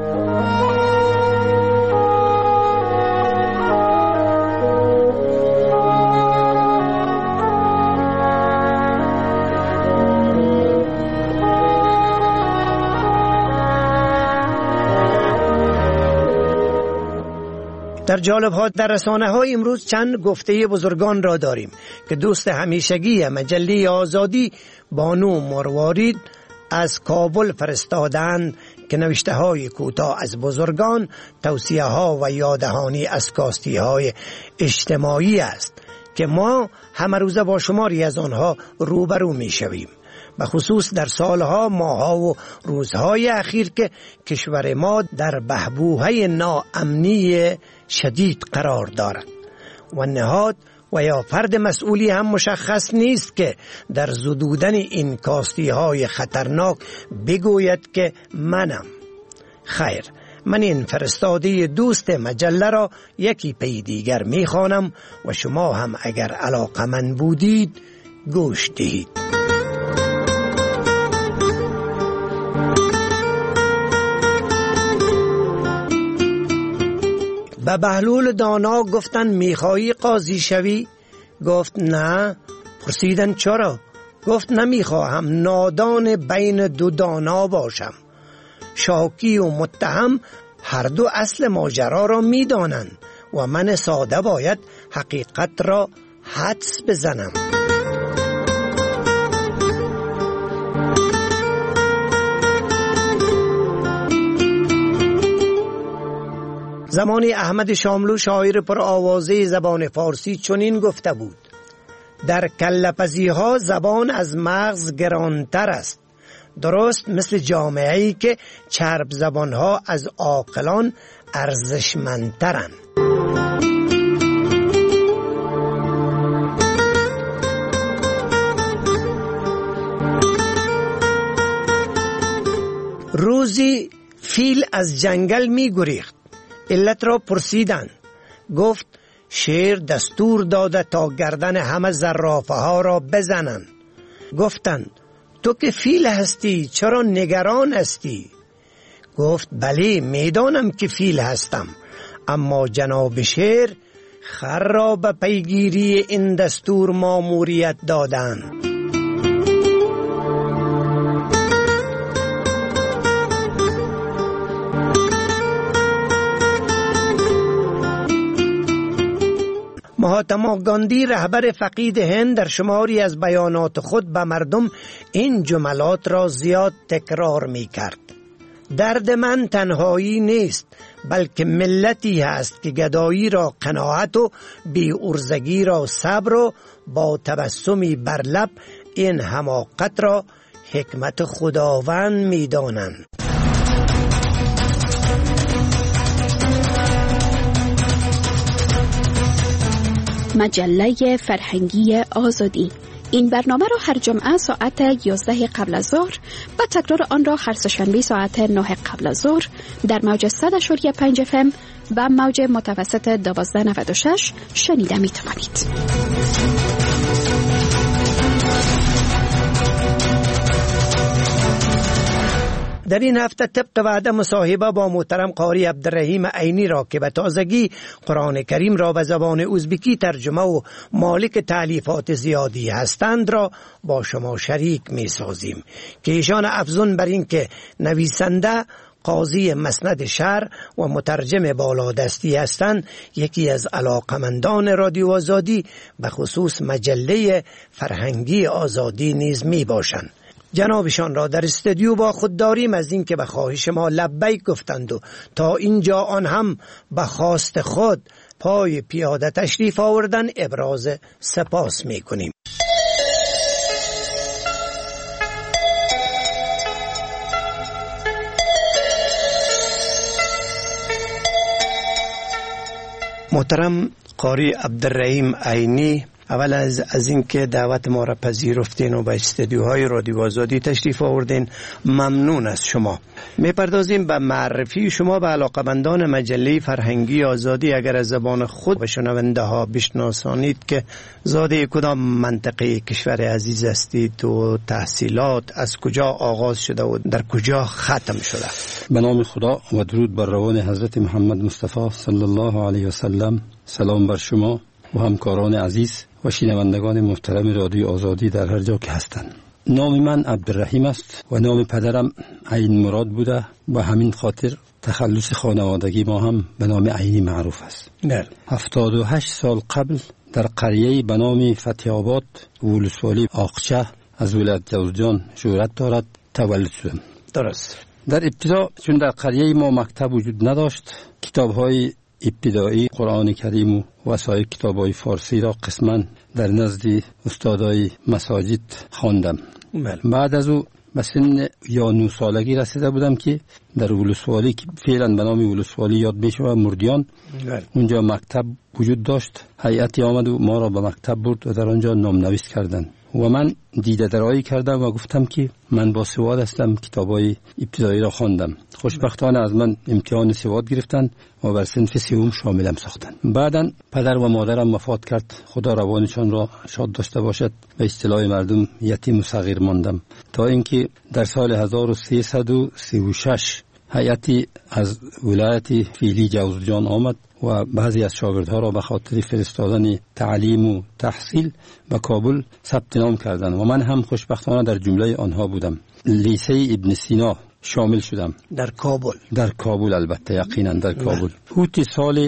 در جالب ها در رسانه های امروز چند گفته بزرگان را داریم که دوست همیشگی مجله آزادی بانو مروارید از کابل فرستادند که نوشته های کوتاه از بزرگان توصیه ها و یاددهانی از کاستی های اجتماعی است که ما همه روزه با شماری از آنها روبرو می شویم، به خصوص در سالها، ماها و روزهای اخیر که کشور ما در بحبوحه ناامنی شدید قرار دارد و نهاد و یا فرد مسئولی هم مشخص نیست که در زدودن این کاستی های خطرناک بگوید که منم. خیر، من این فرستاده دوست مجله را یکی پی دیگر می خوانم و شما هم اگر علاقمند بودید گوش دهید. به بهلول دانا گفتند میخواهی قاضی شوی؟ گفت نه. پرسیدند چرا؟ گفت نمیخواهم نادان بین دو دانا باشم. شاکی و متهم هر دو اصل ماجرا را میدانند و من ساده باید حقیقت را حدس بزنم. زمانی احمد شاملو شاعر پر آوازه زبان فارسی چنین گفته بود: در کله‌پزی‌ها زبان از مغز گرانتر است، درست مثل جامعه‌ای که چرب زبانها از عاقلان ارزشمندترند. روزی فیل از جنگل می گریخت. علت را پرسیدند. گفت شیر دستور داده تا گردن همه زرافه ها را بزنند. گفتند تو که فیل هستی چرا نگران هستی؟ گفت بله میدانم که فیل هستم، اما جناب شیر خر را به پیگیری این دستور ماموریت دادند. مهاتما گاندی رهبر فقید هند در شماری از بیانات خود به مردم این جملات را زیاد تکرار می کرد: درد من تنهایی نیست، بلکه ملتی هست که گدایی را قناعت و بی‌عرضگی را صبر و با تبسمی بر لب این حماقت را حکمت خداوند می دانند. مجله فرهنگی آزادی. این برنامه را هر جمعه ساعت 11 قبل از ظهر و تکرار آن را هر سه‌شنبه ساعت 9 قبل از ظهر در موج 100.5 FM و موج متوسط 1296 شنیده می توانید. در این هفته طبق وعده مصاحبه با محترم قاری عبدالرحیم عینی را که به تازگی قرآن کریم را به زبان ازبکی ترجمه و مالک تألیفات زیادی هستند را با شما شریک می سازیم که ایشان افزون بر این که نویسنده، قاضی مسند شرع و مترجم بالادستی هستند، یکی از علاقمندان رادیو آزادی به خصوص مجله فرهنگی آزادی نیز می باشند. جنابشان را در استودیو با خود داریم از این که به خواهش ما لبیک گفتند و تا اینجا آن هم به خواست خود پای پیاده تشریف آوردن ابراز سپاس می کنیم. محترم قاری عبدالرحیم عینی، اول از اینکه دعوت ما را پذیرفتین و به استودیوهای رادیو آزادی تشریف آوردین ممنون از شما. میپردازیم به معرفی شما به علاقمندان مجله فرهنگی آزادی. اگر از زبان خود به شنونده ها بشناسانید که زاده کدام منطقه کشور عزیز هستید و تحصیلات از کجا آغاز شده و در کجا ختم شده؟ به نام خدا و درود بر روان حضرت محمد مصطفی صلی الله علیه و سلم. سلام بر شما و همکاران عزیز و شنوندگان محترم رادیو آزادی در هر جا که هستند. نام من عبدالرحیم است و نام پدرم عین مراد بوده و همین خاطر تخلص خانوادگی ما هم به نام عینی معروف است. 78 سال قبل در قریه‌ای به نام فتح‌آباد ولسوالی آقچه از ولایت جوزجان شهرت دارد تولد شدم. درست. در ابتدا چون در قریه ما مکتب وجود نداشت، کتاب‌های ابتدایی قرآن کریم و وسایر کتاب‌های فارسی را قسماً در نزد استادای مساجد خواندم. بعد از او به سن 9 سالگی رسیده بودم که در ولسوالی که فعلا به نام ولسوالی یاد میشه مردیان، اونجا مکتب وجود داشت. هیئتی آمد و ما را به مکتب برد و در آنجا نام‌نویس کردند و من دیده درایی کردم و گفتم که من با سواد هستم، کتابای ابتدایی را خواندم. خوشبختانه از من امتحان سواد گرفتند و بر صنف سوم شاملم ساختند. بعداً پدر و مادرم وفات کرد، خدا روانشان را شاد داشته باشد. به اصطلاح مردم یتیم و صغیر ماندم تا اینکه در سال 1336 هیئتی از ولایت فیلی جوزجان آمد و بعضی از شاگردها را به خاطر فرستادن تعلیم و تحصیل به کابل ثبت نام کردند و من هم خوشبختانه در جمله آنها بودم. لیسه ابن سینا شامل شدم. در کابل البته یقینا در کابل. حوت سال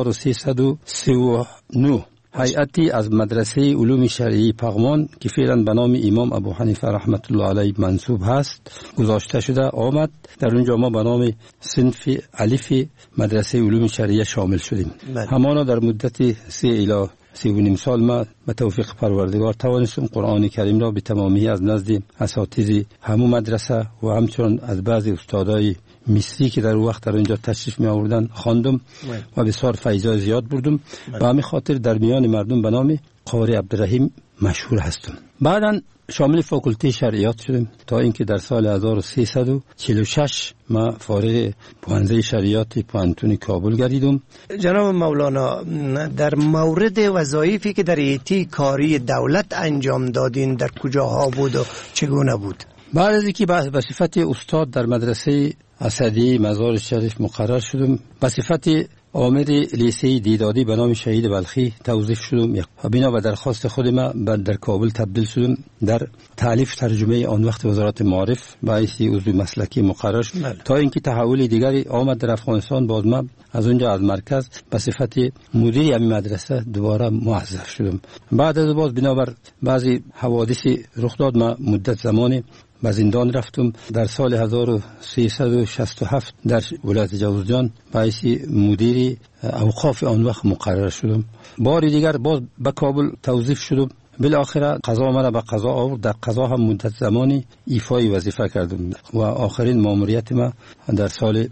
1339 هیئتی از مدرسه علوم شرعی پغمان که فعلا به نام امام ابو حنیفه رحمت الله علیه منصوب هست گذاشته شده آمد. در اونجا ما به نام صنف الف مدرسه علوم شرعی شامل شدیم. همانا در مدت 3 الی 3.5 سال ما به توفیق پروردگار توانستم قرآن کریم را به تمامی از نزد اساتید همون مدرسه و همچنین از بعضی استادای مصری که در وقت در اینجا تشریف می آوردن خواندم و بسیار فیضای زیاد بردم. به همین خاطر در میان مردم به نام قاری عبدالرحیم مشهور هستم. بعداً شامل فاکولته شرعیات شدم تا اینکه در سال 1346 ما فارغ پوهنده شرعیات پوهنتون کابل گردیدم. جناب مولانا، در مورد وظایفی که در ایتی کاری دولت انجام دادین در کجاها بود و چگونه بود؟ بعد از اینکه به صفت استاد در مدرسه اسدی مزار شریف مقرر شدم، به صفت آمر لیسه دیدادی به نام شهید بلخی توظیف شدم و بنا به درخواست خود ما در کابل تبدیل شدم در تالیف ترجمه آن وقت وزارت معارف باعث عضو مسلکی مقرر شد تا اینکه تحول دیگری آمد در افغانستان. باز ما از اونجا از مرکز به صفت مدیر همین مدرسه دوباره موظف شدم. بعد از باز بنابر بعضی حوادثی رخ داد ما مدت زمانی به زندان رفتم. در سال 1367 در ولایت جوزجان باعث مدیر اوقاف آن وقت مقرر شدم. بار دیگر باز به کابل توظیف شدم. بالاخره قضا مرا به قضا آورد. در قضا هم مدت زمانی ایفای وظیفه کردم و آخرین ماموریت ما در سال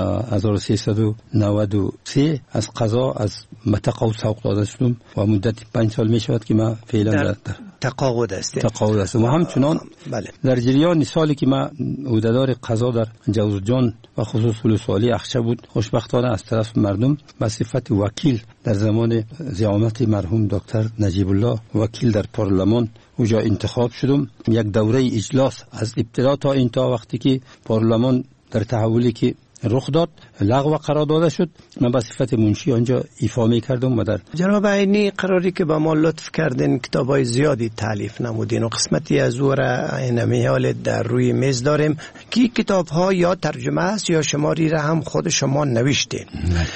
1393 از قضا از متقاعد سوق داده شدم و مدت 5 سال می شود که ما فعلا در تقاعد هستم و همچنان در جریان سالی که ما عهدهدار قضا در جوزجان و خصوص ولسوالی اخچه بود، خوشبختانه از طرف مردم به صفت وکیل در زمان زعامت مرحوم دکتر نجیب الله وکیل در پارلمان اونجا انتخاب شدم. یک دوره اجلاس از ابتدا تا انتها وقتی که پارلمان در تحولی که رخ داد لغو قرار داده شد، من به صفت منشی آنجا ایفا می کردم. و در جناب عینی قراری که با ما لطف کردین کتابای زیادی تالیف نمودین و قسمتی از او را اینمی حال در روی میز داریم که کتاب ها یا ترجمه است یا شماری را هم خود شما نوشتین.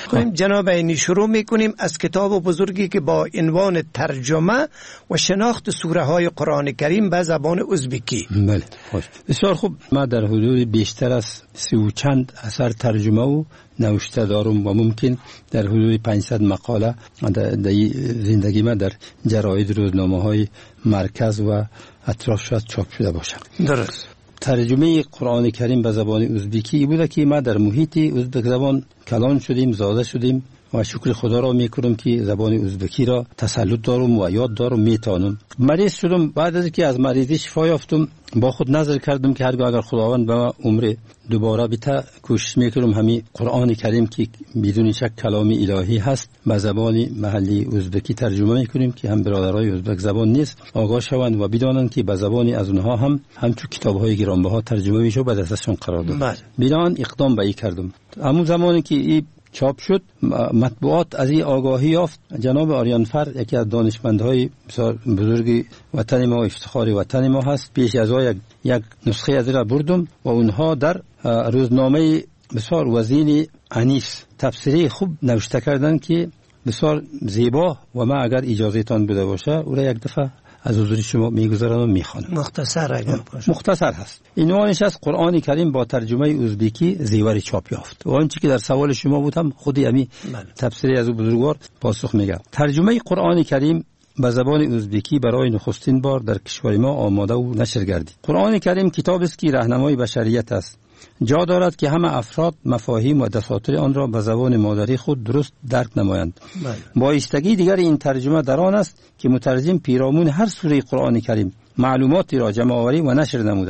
جناب عینی شروع میکنیم از کتاب بزرگی که با عنوان ترجمه و شناخت سوره های قرآن کریم به زبان ازبکی. بله خوش، بسیار خوب. ما در حدود بیشتر از 30 و چند اثر ترجمه و نوشته دارم و ممکن در حدود 500 مقاله در زندگی ما در جراید روزنامه های مرکز و اطراف شاید چاپ شده باشم. درست. ترجمه قرآن کریم به زبان ازبکی بوده که ما در محیط ازبک زبان کلان شدیم، زاده شدیم و شکر خدا را میکنم که زبان ازبکی را تسلط دارم و یاد دارم، میتونم. مریض شدم. بعد از که از مریضی شفا یافتم با خود نظر کردم که هرگاه اگر خداوند به من عمر دوباره بده کوشش میکنم همین قرآن کریم که بدون شک کلام الهی هست به زبان محلی ازبکی ترجمه میکنیم که هم برادرای ازبک زبان نیست آگاه شوند و بدانند که به زبانی از اونها هم همچون کتاب‌های گرانبها ترجمه میشه به دستشون قرار داد. بنابراین اقدام به این کردم. اما زمانی که این چاپ شد مطبوعات از این آگاهی یافت. جناب آریانفر یکی از دانشمندهای بسیار بزرگ وطن ما و افتخار وطن ما هست، پیش از یک نسخه از را بردم و اونها در روزنامه بسیار وزین انیس تفسیری خوب نوشته کردن که بسیار زیبا و ما اگر اجازهتان بوده باشه او را یک دفعه از حضور شما میگذارم و میخوانم. مختصر اگر باشه. مختصر هست. عنوانش از قرآن کریم با ترجمه ازبکی زیور چاپ یافت. و آنچه که در سوال شما بود هم خودی امی تفسیری از بزرگوار پاسخ میگم. ترجمه قرآن کریم به زبان ازبکی برای نخستین بار در کشور ما آماده و نشر گردید. قرآن کریم کتابی است که راهنمای بشریت است. جا دارد که همه افراد مفاهیم و دساتیر آن را به زبان مادری خود درست درک نمایند. بایستگی دیگر این ترجمه در آن است که مترجم پیرامون هر سوره قرآن کریم معلوماتی را جمع آوری و نشر نموده است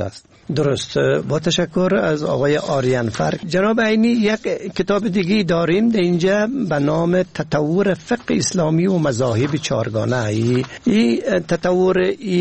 درست. با تشکر از آقای آریان فرق. جناب عینی، یک کتاب دیگه داریم در اینجا به نام تطور فقه اسلامی و مذاهب چهارگانه. این تطور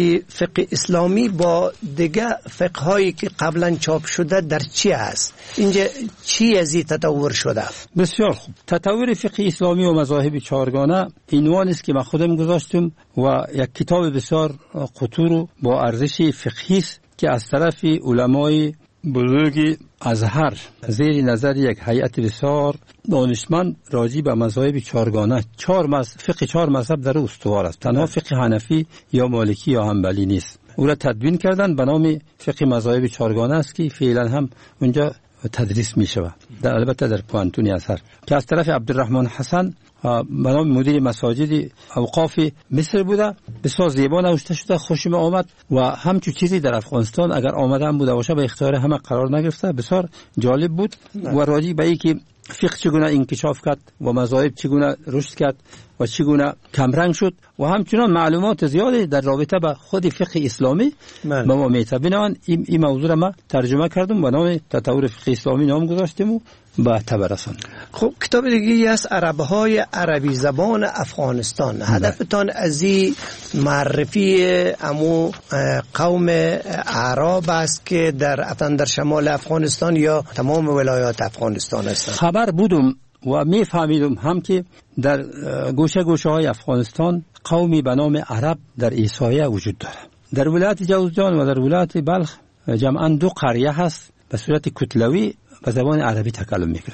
فقه اسلامی با دیگه فقه هایی که قبلا چاپ شده در چی است؟ اینجا چی از این تطور شده؟ بسیار خوب. تطور فقه اسلامی و مذاهب چهارگانه عنوانی است که من خودم گذاشتم و یک کتاب بسیار قطور با ارزش فقهی است که از طرف علمای بزرگی ازهر زیر نظر یک هیئت بسیار دانشمند راجع به مذاهب چهارگانه، فقه چهار مذهب در استوار است. تنها فقه حنفی یا مالکی یا حنبلی نیست. او را تدوین کردن به نام فقه مذاهب چهارگانه است که فعلا هم اونجا تدریس می شود، البته در پوانتون ازهر، که از طرف عبدالرحمن حسن به نام مدیر مساجد اوقاف مصر بوده. بسیار زیبا نوشته شده، خوشم آمد و همچون چیزی در افغانستان اگر آمده هم بوده باشه به اختیار همه قرار نگرفته. بسیار جالب بود و راجع به اینکه فقه چگونه انکشاف کرد و مذاهب چگونه رشد کرد و چگونه کمرنگ شد و همچنان معلومات زیادی در رابطه با خود فقه اسلامی به ما میته. بنابراین این موضوع را ما ترجمه کردم و نام تطور فقه اسلامی نام گذاشتیم و به تبرسان. خب کتاب دیگه است عربهای عربی زبان افغانستان. هدفتان از این معرفی امو قوم اعراب است که در شمال افغانستان یا تمام ولایات افغانستان هستند. خبر بودم و میفهمیدم هم که در گوشه گوشه های افغانستان قومی به نام عرب در عیسایه وجود داره. در ولایت جوزجان و در ولایت بلخ جمعاً 2 قریه هست به صورت کتلوی به زبان عربی تکلم میکنن.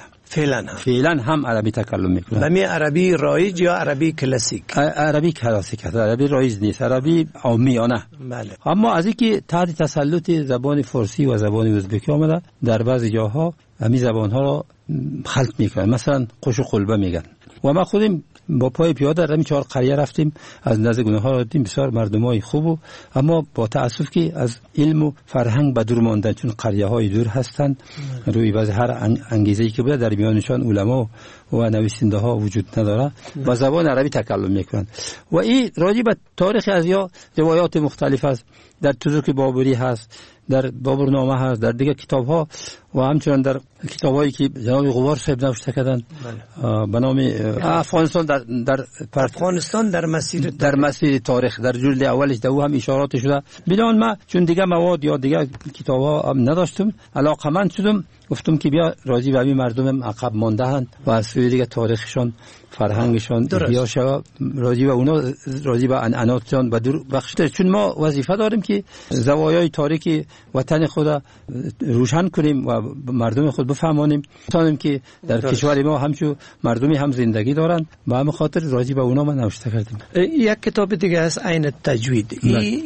فعلا هم عربی تکلم میکنن. و می عربی رایج یا عربی کلاسیک؟ عربی کلاسیک است. عربی رایج نیست، عربی عامیانه. بله. اما از اینکه تحت تسلط زبان فارسی و زبان ازبکی آمده، در بعضی جاها همین زبان ها را خلط میکنن. مثلا قش و قلبه میگن. و ما خودم با پای پیاده در 4 قریه رفتیم، از نزد گونه ها را دیدیم. بسیار مردمای خوب، اما با تاسف که از علم و فرهنگ به دور ماندن، چون قریه های دور هستند. روی بعض هر انگیزه‌ای که بوده در میانشان علما و نویسنده ها وجود نداره، با زبان عربی تکلم میکنند. و این راجع به تاریخ از یا روایات مختلف است. در تزوک بابری هست، در بابرنامه هست، در دیگر کتاب ها و همچنان در کتاب هایی که جناب غبار صاحب نوشته کردن به نام افغانستان در مسیر تاریخ، در جلد اولش در او هم اشارات شده. بنابراین ما چون دیگه مواد یا دیگه کتاب ها هم نداشتم، علاقمند شدم، گفتم که بیا راجع به این مردم عقب مانده اند و از سوی دیگه تاریخشان، فرهنگشان احیا شود، راجع به اونا، راجع به عنعناتشان و دور بخشیده. چون ما وظیفه داریم که زوایای تاریخی وطن خود روشن کنیم و مردم خود بفهمانیم، تانیم که در کشور ما همچون مردمی هم زندگی دارند. به همین خاطر راجع به اونا ما نوشته کردیم. یک کتاب دیگه است عین تجوید.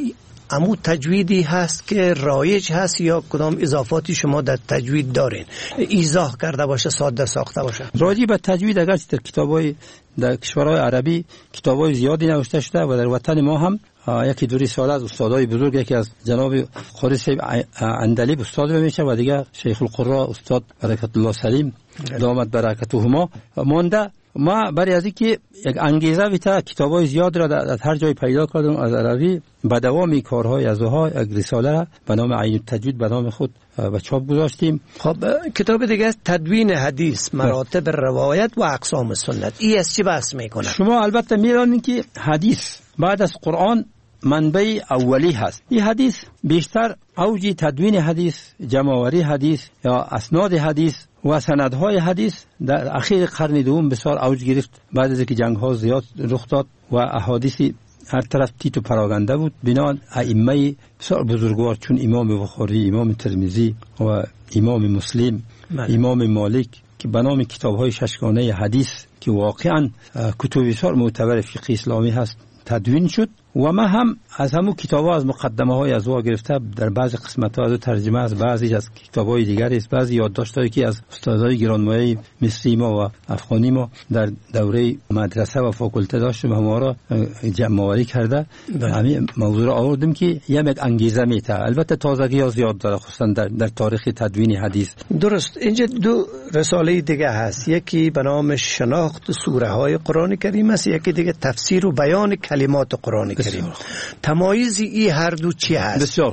امو تجویدی هست که رایج هست یا کدام اضافاتی شما در تجوید دارین؟ ایضاح کرده باشه، ساده ساخته باشه. راجع به تجوید اگر در کتابای در کشورهای عربی کتابای زیادی نوشته شده و در وطن ما هم یکی دوری سال از استادای بزرگ، یکی از جناب خالد صاحب اندلیب استاد میشه و دیگه شیخ القرا استاد برکت الله سلیم دامت برکتهما مانده. ما برای از اینکه یک انگیزه بیتا کتابای زیاد را در هر جای پیدا کردم از عربی، به دوام کارهای از اوها یک رساله را به نام عین تجوید به نام خود به چاپ گذاشتیم. خب کتاب دیگه است تدوین حدیث، مراتب روایت و اقسام سنت. این از چی بحث میکنه؟ شما البته میدونید که حدیث بعد از قرآن منبع اولی هست. این حدیث بیشتر اوج تدوین حدیث، جمع‌آوری حدیث یا اسناد حدیث و سندهای حدیث در اخیر قرن دوم بسیار اوج گرفت بعد از اینکه جنگ‌ها زیاد رخ داد و احادیث هر طرف تیت و پراگنده بود. بنابراین ائمه بسیار بزرگوار چون امام بخاری، امام ترمذی و امام مسلم، امام مالک که به نام کتاب‌های ششگانه حدیث که واقعاً کتب بسیار معتبر فقه اسلامی هست تدوین شد. و ما هم از همون کتاب‌ها، از مقدمه های از او گرفته در بعضی قسمت‌ها از ترجمه از بعضی از کتاب‌های دیگری است، بعضی یادداشت‌هایی که از استادای گرانمایه مصری ما و افغانی ما در دوره مدرسه و فاکولته داشتیم، ما را جمع‌آوری کرده. همین موضوع را آوردیم که یک انگیزه میته. البته تازگی ها زیاد داره، خصوصا در تاریخ تدوین حدیث. درست. اینجا 2 رساله دیگه هست، یکی به نام شناخت سوره های قرآن کریم است، یکی دیگه تفسیر و بیان کلمات قرآن کریم. تمایز این هر دو چی هست؟ بسیار خوب.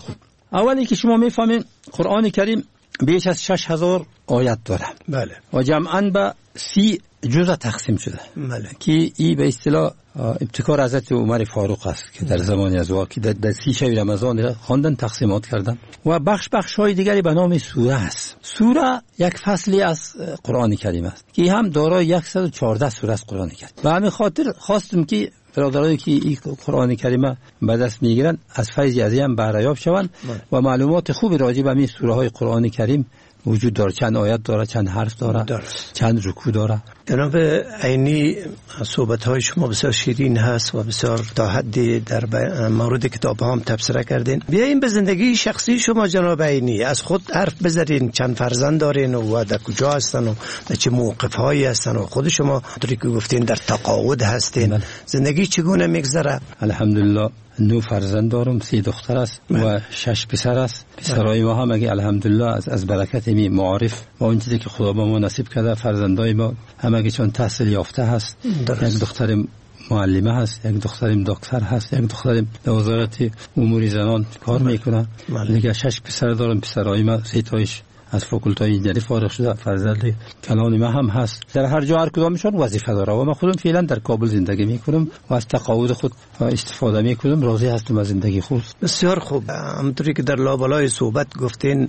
اولی که شما میفهمین قرآن کریم بیش از 6000 آیت داره. بله. و جمعاً به 30 جزء تقسیم شده. بله. که این به اصطلاح ابتکار حضرت عمر فاروق است که در زمان از واقعی در 30 شب رمضان خواندن، تقسیمات کردن. و بخش های دیگری به نام سوره است. سوره یک فصلی از قرآن کریم است که هم دارای 114 سوره از قرآن کریم. و همین خاطر خواستم که برادرانی که این قرآن کریم به دست میگیرن از فیض عظیم هم بهره یاب شوند و معلومات خوبی راجع به این سوره های قرآن کریم وجود داره. چند آیت داره، چند حرف داره، چند رکوع داره. جناب عینی، صحبت‌های شما بسیار شیرین هست و بسیار تا حدی در مورد کتاب هم تبصره کردین. بیاییم به زندگی شخصی شما جناب عینی، از خود حرف بزنین. چند فرزند دارین و در کجا هستن و در چه موقف‌هایی هستن و خود شما طوری که گفتین در تقاعد هستین. زندگی چگونه میگذره؟ الحمدلله 9 فرزند دارم، 3 دختر است و 6 پسر است. پسرای ما هم اگه الحمدلله از برکت می معارف و اون چیزی که خدا به ما نصیب کرده، فرزندای ما هم اگه چون تحصیل یافته هست. یک دختر معلمه هست، یک دخترم دکتر هست، یک دخترم در وزارت امور زنان کار میکنه. دیگه 6 پسر دارم. پسرای ما 3 تایش از فاکولته انجینری فارغ شده. فرزند کلان ما هم هست. در هر جا هر کدامشون وظیفه داره و من خودم فعلا در کابل زندگی میکنم و از تقاعد خود استفاده میکنم. راضی هستم از زندگی خود. بسیار خوب. همونطوری که در لابلای صحبت گفتین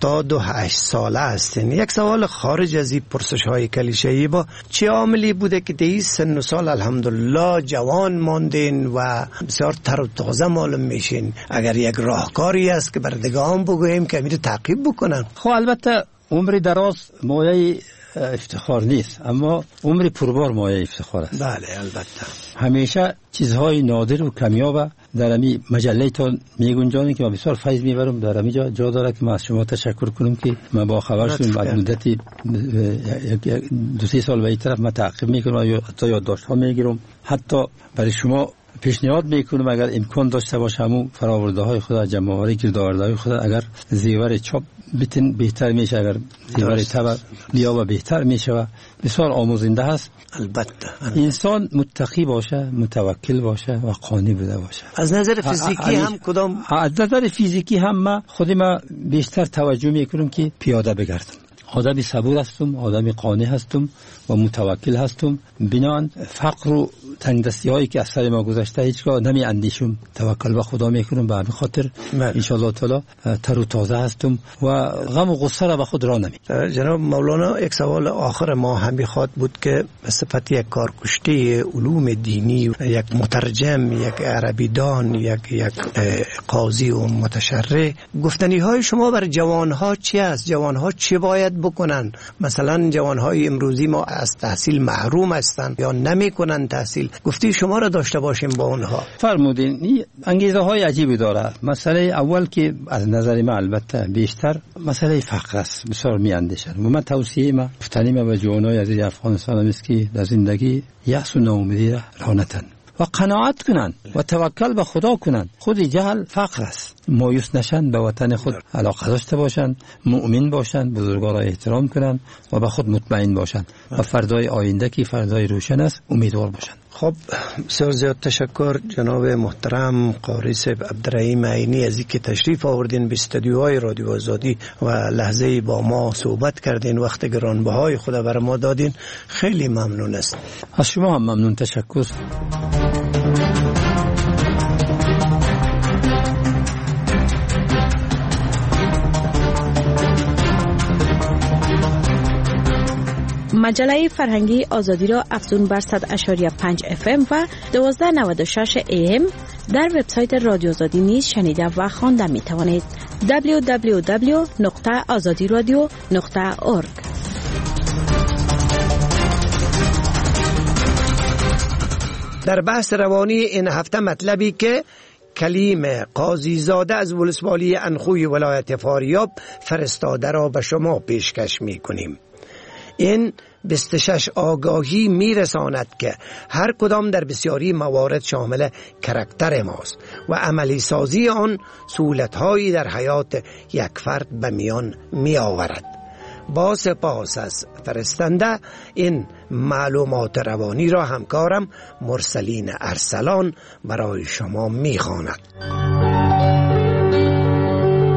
78 ساله هستین. یک سوال خارج از این پرسش های کلیشه‌ای، با چه عاملی بوده که در سن و سال الحمدلله جوان ماندین و بسیار تر و تازه معلوم میشین؟ اگر یک راهکاری است که بردگان بگوییم که امیر تعقیب بکنن. البته عمر دراز مایه افتخار نیست، اما عمر پربار مایه افتخار است. بله البته. همیشه چیزهای نادر و کمیاب در امی مجله تان میگنجانه که ما بسیار فیض میبرم. در امی جا داره که ما از شما تشکر کنم که ما با خبر شدیم. بعد مدتی 2-3 سال به این طرف ما تعقیب میکنم و حتی یادداشت ها میگیرم. حتی برای شما پیشنهاد میکنم اگر امکان داشته باشه همون فراورده های خود، جمع‌آوری گردآورده های خود، اگر زیور چاپ بیتن بهتر میشه، اگر زیور تبر بیا و بهتر میشه و بسیار آموزنده هست. البته انسان متقی باشه، متوکل باشه و قانع بوده باشه. از نظر فیزیکی هم کدام؟ از نظر فیزیکی هم ما خودم بیشتر توجه میکنم که پیاده بگردم. آدمی صبور هستم، آدمی قانع هستم و متوکل هستم. بنان فقر و تنگدستی هایی که از سر ما گذشته هیچگاه نمی اندیشم، توکل به خدا میکنم. به همین خاطر ان شاء الله تعالی تر و تازه هستم و غم و غصه را به خود را نمی. جناب مولانا، یک سوال آخر ما هم خواد بود که به صفت یک کارکشته علوم دینی، یک مترجم، یک عربی دان، یک قاضی و متشرع، گفتنی های شما بر جوان ها چی است؟ جوان ها چی باید بکنن؟ مثلا جوان های امروزی ما از تحصیل محروم هستند یا نمی کنن تحصیل، گفتی شما را داشته باشیم با اونها. فرمودین این انگیزه های عجیبی داره. مسئله اول که از نظر من البته بیشتر مسئله فقر است. بسیار میاندیشم و من توصیه ما گفتنی ما به جوانای عزیز افغانستان است که در زندگی یأس و ناامیدی را نتن و قناعت کنن و توکل به خدا کنن. خود جهل فقر است. مایوس نشن، به وطن خود علاقه داشته باشن، مؤمن باشن، بزرگان را احترام کنن و به خود مطمئن باشن و فردای آینده که فردای روشن است امیدوار باشن. خب بسیار زیاد تشکر جناب محترم قاری صاحب عبدالرحیم عینی از اینکه تشریف آوردین به استودیوهای رادیو آزادی و لحظه‌ای با ما صحبت کردین، وقت گرانبهای خود بر ما دادین. خیلی ممنون است. از شما هم ممنون. تشکر. مجله فرهنگی آزادی را افزون بر 100.5 FM و 1296 AM در وبسایت رادیو آزادی نیز شنیده و خوانده می توانید. www.azadiradio.org. در بحث روانی این هفته مطلبی که کلیم قاضی زاده از ولسوالی انخوی ولایت فاریاب فرستاده را به شما پیشکش می کنیم. این 26 آگاهی میرساند که هر کدام در بسیاری موارد شامل کرکتر ماست و عملی سازی آن سهولت‌هایی در حیات یک فرد به میان می آورد. با سپاس از فرستنده این معلومات روانی را همکارم مرسلین ارسلان برای شما می خواند.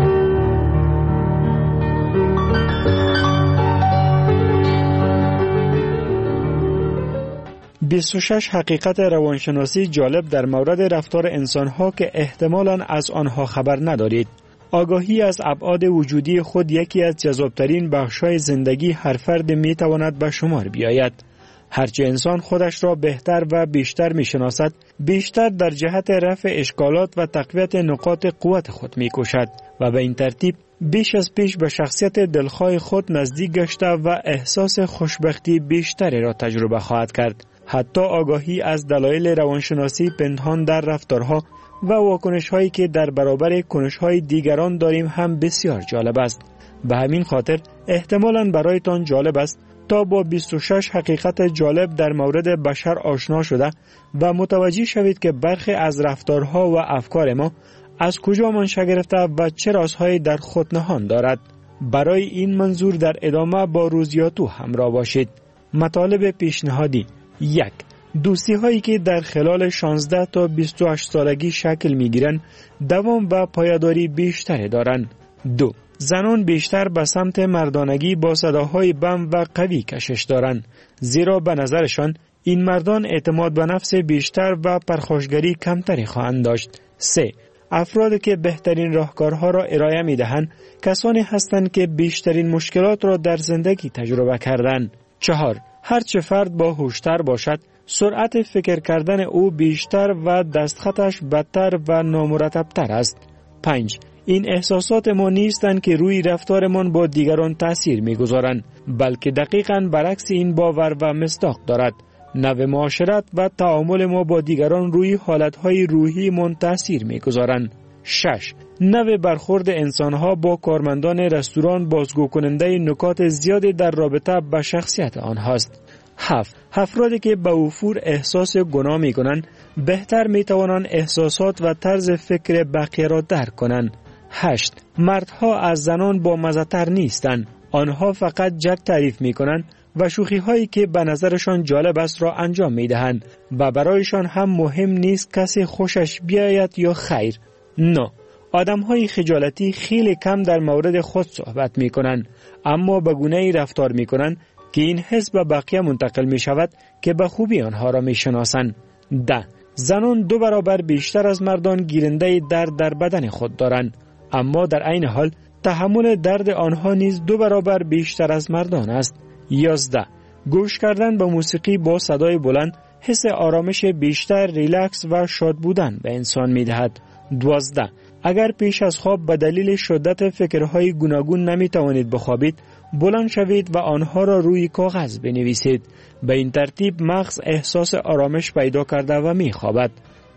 26 حقیقت روانشناسی جالب در مورد رفتار انسانها که احتمالاً از آنها خبر ندارید. آگاهی از ابعاد وجودی خود یکی از جذابترین بخش‌های زندگی هر فرد می‌تواند به شمار بیاید. هرچه انسان خودش را بهتر و بیشتر می‌شناسد، بیشتر در جهت رفع اشکالات و تقویت نقاط قوت خود می‌کوشد و به این ترتیب بیش از پیش به شخصیت دلخواه خود نزدیک گشته و احساس خوشبختی بیشتری را تجربه خواهد کرد. حتی آگاهی از دلایل روانشناسی پنهان در رفتارها و واکنش‌هایی که در برابر کنش‌های دیگران داریم هم بسیار جالب است. به همین خاطر احتمالاً برایتان جالب است تا با 26 حقیقت جالب در مورد بشر آشنا شده و متوجه شوید که برخی از رفتارها و افکار ما از کجا منشأ گرفته و چه رازهایی در خود نهان دارد. برای این منظور در ادامه با روزیاتو همراه باشید. مطالب پیشنهادی: 1. دوستی هایی که در خلال 16 تا 28 سالگی شکل می گیرند دوام و پایداری بیشتری دارند. 2. زنان بیشتر به سمت مردانگی با صداهای بم و قوی کشش دارند، زیرا به نظرشان این مردان اعتماد به نفس بیشتر و پرخاشگری کمتری خواهند داشت. 3. افرادی که بهترین راهکارها را ارائه می دهند کسانی هستند که بیشترین مشکلات را در زندگی تجربه کردند. 4. هرچه فرد با هوشتر باشد، سرعت فکر کردن او بیشتر و دستخطش بدتر و نامرتبتر است. 5. این احساسات ما نیستند که روی رفتارمان با دیگران تأثیر می‌گذارند، بلکه دقیقاً برعکس این باور و مصداق دارد. نوع معاشرت و تعامل ما با دیگران روی حالتهای روحی من تأثیر می‌گذارند. 6. نوع برخورد انسانها با کارمندان رستوران بازگو کننده نکات زیادی در رابطه با شخصیت آنهاست. 7. افرادی که به وفور احساس گناه می کنند بهتر می توانند احساسات و طرز فکر بقیه را درک کنند. 8. مردها از زنان با مزه‌تر نیستند. آنها فقط جک تعریف می کنند و شوخی هایی که به نظرشان جالب است را انجام می دهند و برایشان هم مهم نیست کسی خوشش بیاید یا خیر. 9. آدم های خجالتی خیلی کم در مورد خود صحبت می کنند، اما به گونه‌ای رفتار می کنند که این حس به بقیه منتقل می شود که به خوبی آنها را می شناسند. 10. زنان 2 برابر بیشتر از مردان گیرنده درد در بدن خود دارند، اما در عین حال تحمل درد آنها نیز 2 برابر بیشتر از مردان است. 11. گوش کردن به موسیقی با صدای بلند حس آرامش بیشتر، ریلکس و شاد بودن به انسان می دهد. 12. اگر پیش از خواب به دلیل شدت فکرهای گوناگون نمی توانید بخوابید، بلند شوید و آنها را روی کاغذ بنویسید. به این ترتیب مغز احساس آرامش پیدا کرده و می خوابد.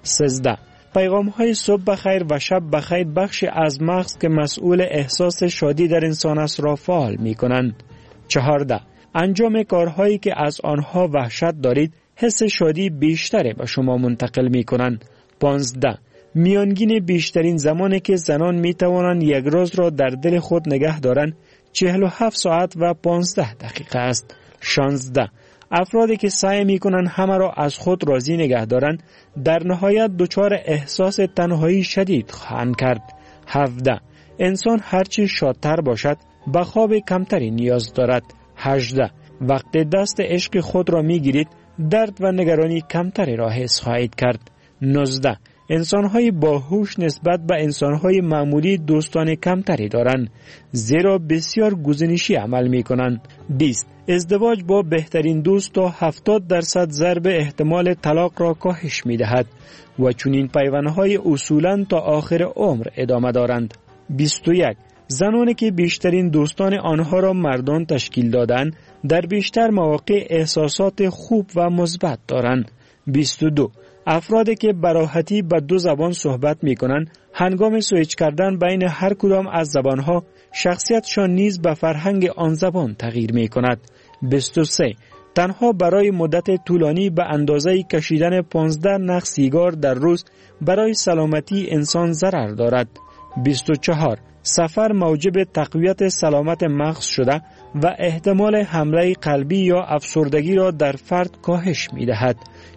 13. پیغام های صبح بخیر و شب بخیر بخش از مغز که مسئول احساس شادی در انسان است را فعال می کنند. 14. انجام کارهایی که از آنها وحشت دارید حس شادی بیشتری به شما منتقل می کنند. 15. میانگین بیشترین زمانی که زنان می توانند یک روز را در دل خود نگه دارند 47 ساعت و 15 دقیقه است. 16. افرادی که سعی می کنند همه را از خود راضی نگه دارند در نهایت دچار احساس تنهایی شدید خواهند کرد. 17. انسان هرچی شادتر باشد به خواب کمتری نیاز دارد. 18. وقتی دست عشق خود را می گیرید درد و نگرانی کمتری را حس خواهید کرد. 19. انسان‌های باهوش نسبت به انسان‌های معمولی دوستان کمتری دارند، زیرا بسیار گزینشی عمل می‌کنند. 20. ازدواج با بهترین دوست تا 70% ضرب احتمال طلاق را کاهش می‌دهد و چنین پیوندهای اصولاً تا آخر عمر ادامه دارند. 21. زنانی که بیشترین دوستان آنها را مردان تشکیل دادند، در بیشتر مواقع احساسات خوب و مثبت دارند. 22. افرادی که به راحتی به 2 زبان صحبت می کنند، هنگام سویچ کردن بین هر کدام از زبانها، شخصیتشان نیز به فرهنگ آن زبان تغییر می کند. 23. تنها برای مدت طولانی به اندازه کشیدن 15 نخ سیگار در روز برای سلامتی انسان ضرر دارد. 24. سفر موجب تقویت سلامت مغز شده و احتمال حمله قلبی یا افسردگی را در فرد کاهش می دهد.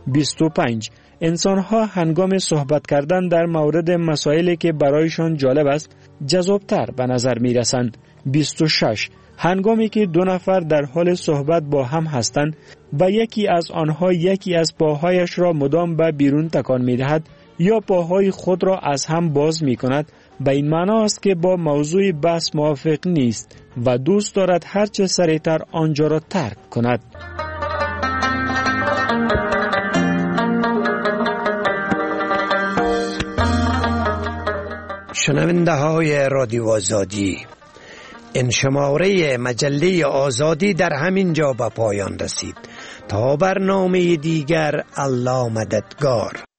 25. انسان‌ها هنگام صحبت کردن در مورد مسائلی که برایشان جالب است، جذابتر به نظر می رسند. 26. هنگامی که دو نفر در حال صحبت با هم هستند و یکی از آنها یکی از پاهایش را مدام به بیرون تکان می دهد یا پاهای خود را از هم باز می کند، به این معنا است که با موضوع بحث موافق نیست و دوست دارد هرچه سریعتر آنجا را ترک کند. شنونده های رادیو آزادی، این شماره مجله آزادی در همین جا به پایان رسید. تا برنامه دیگر، الله مددگار.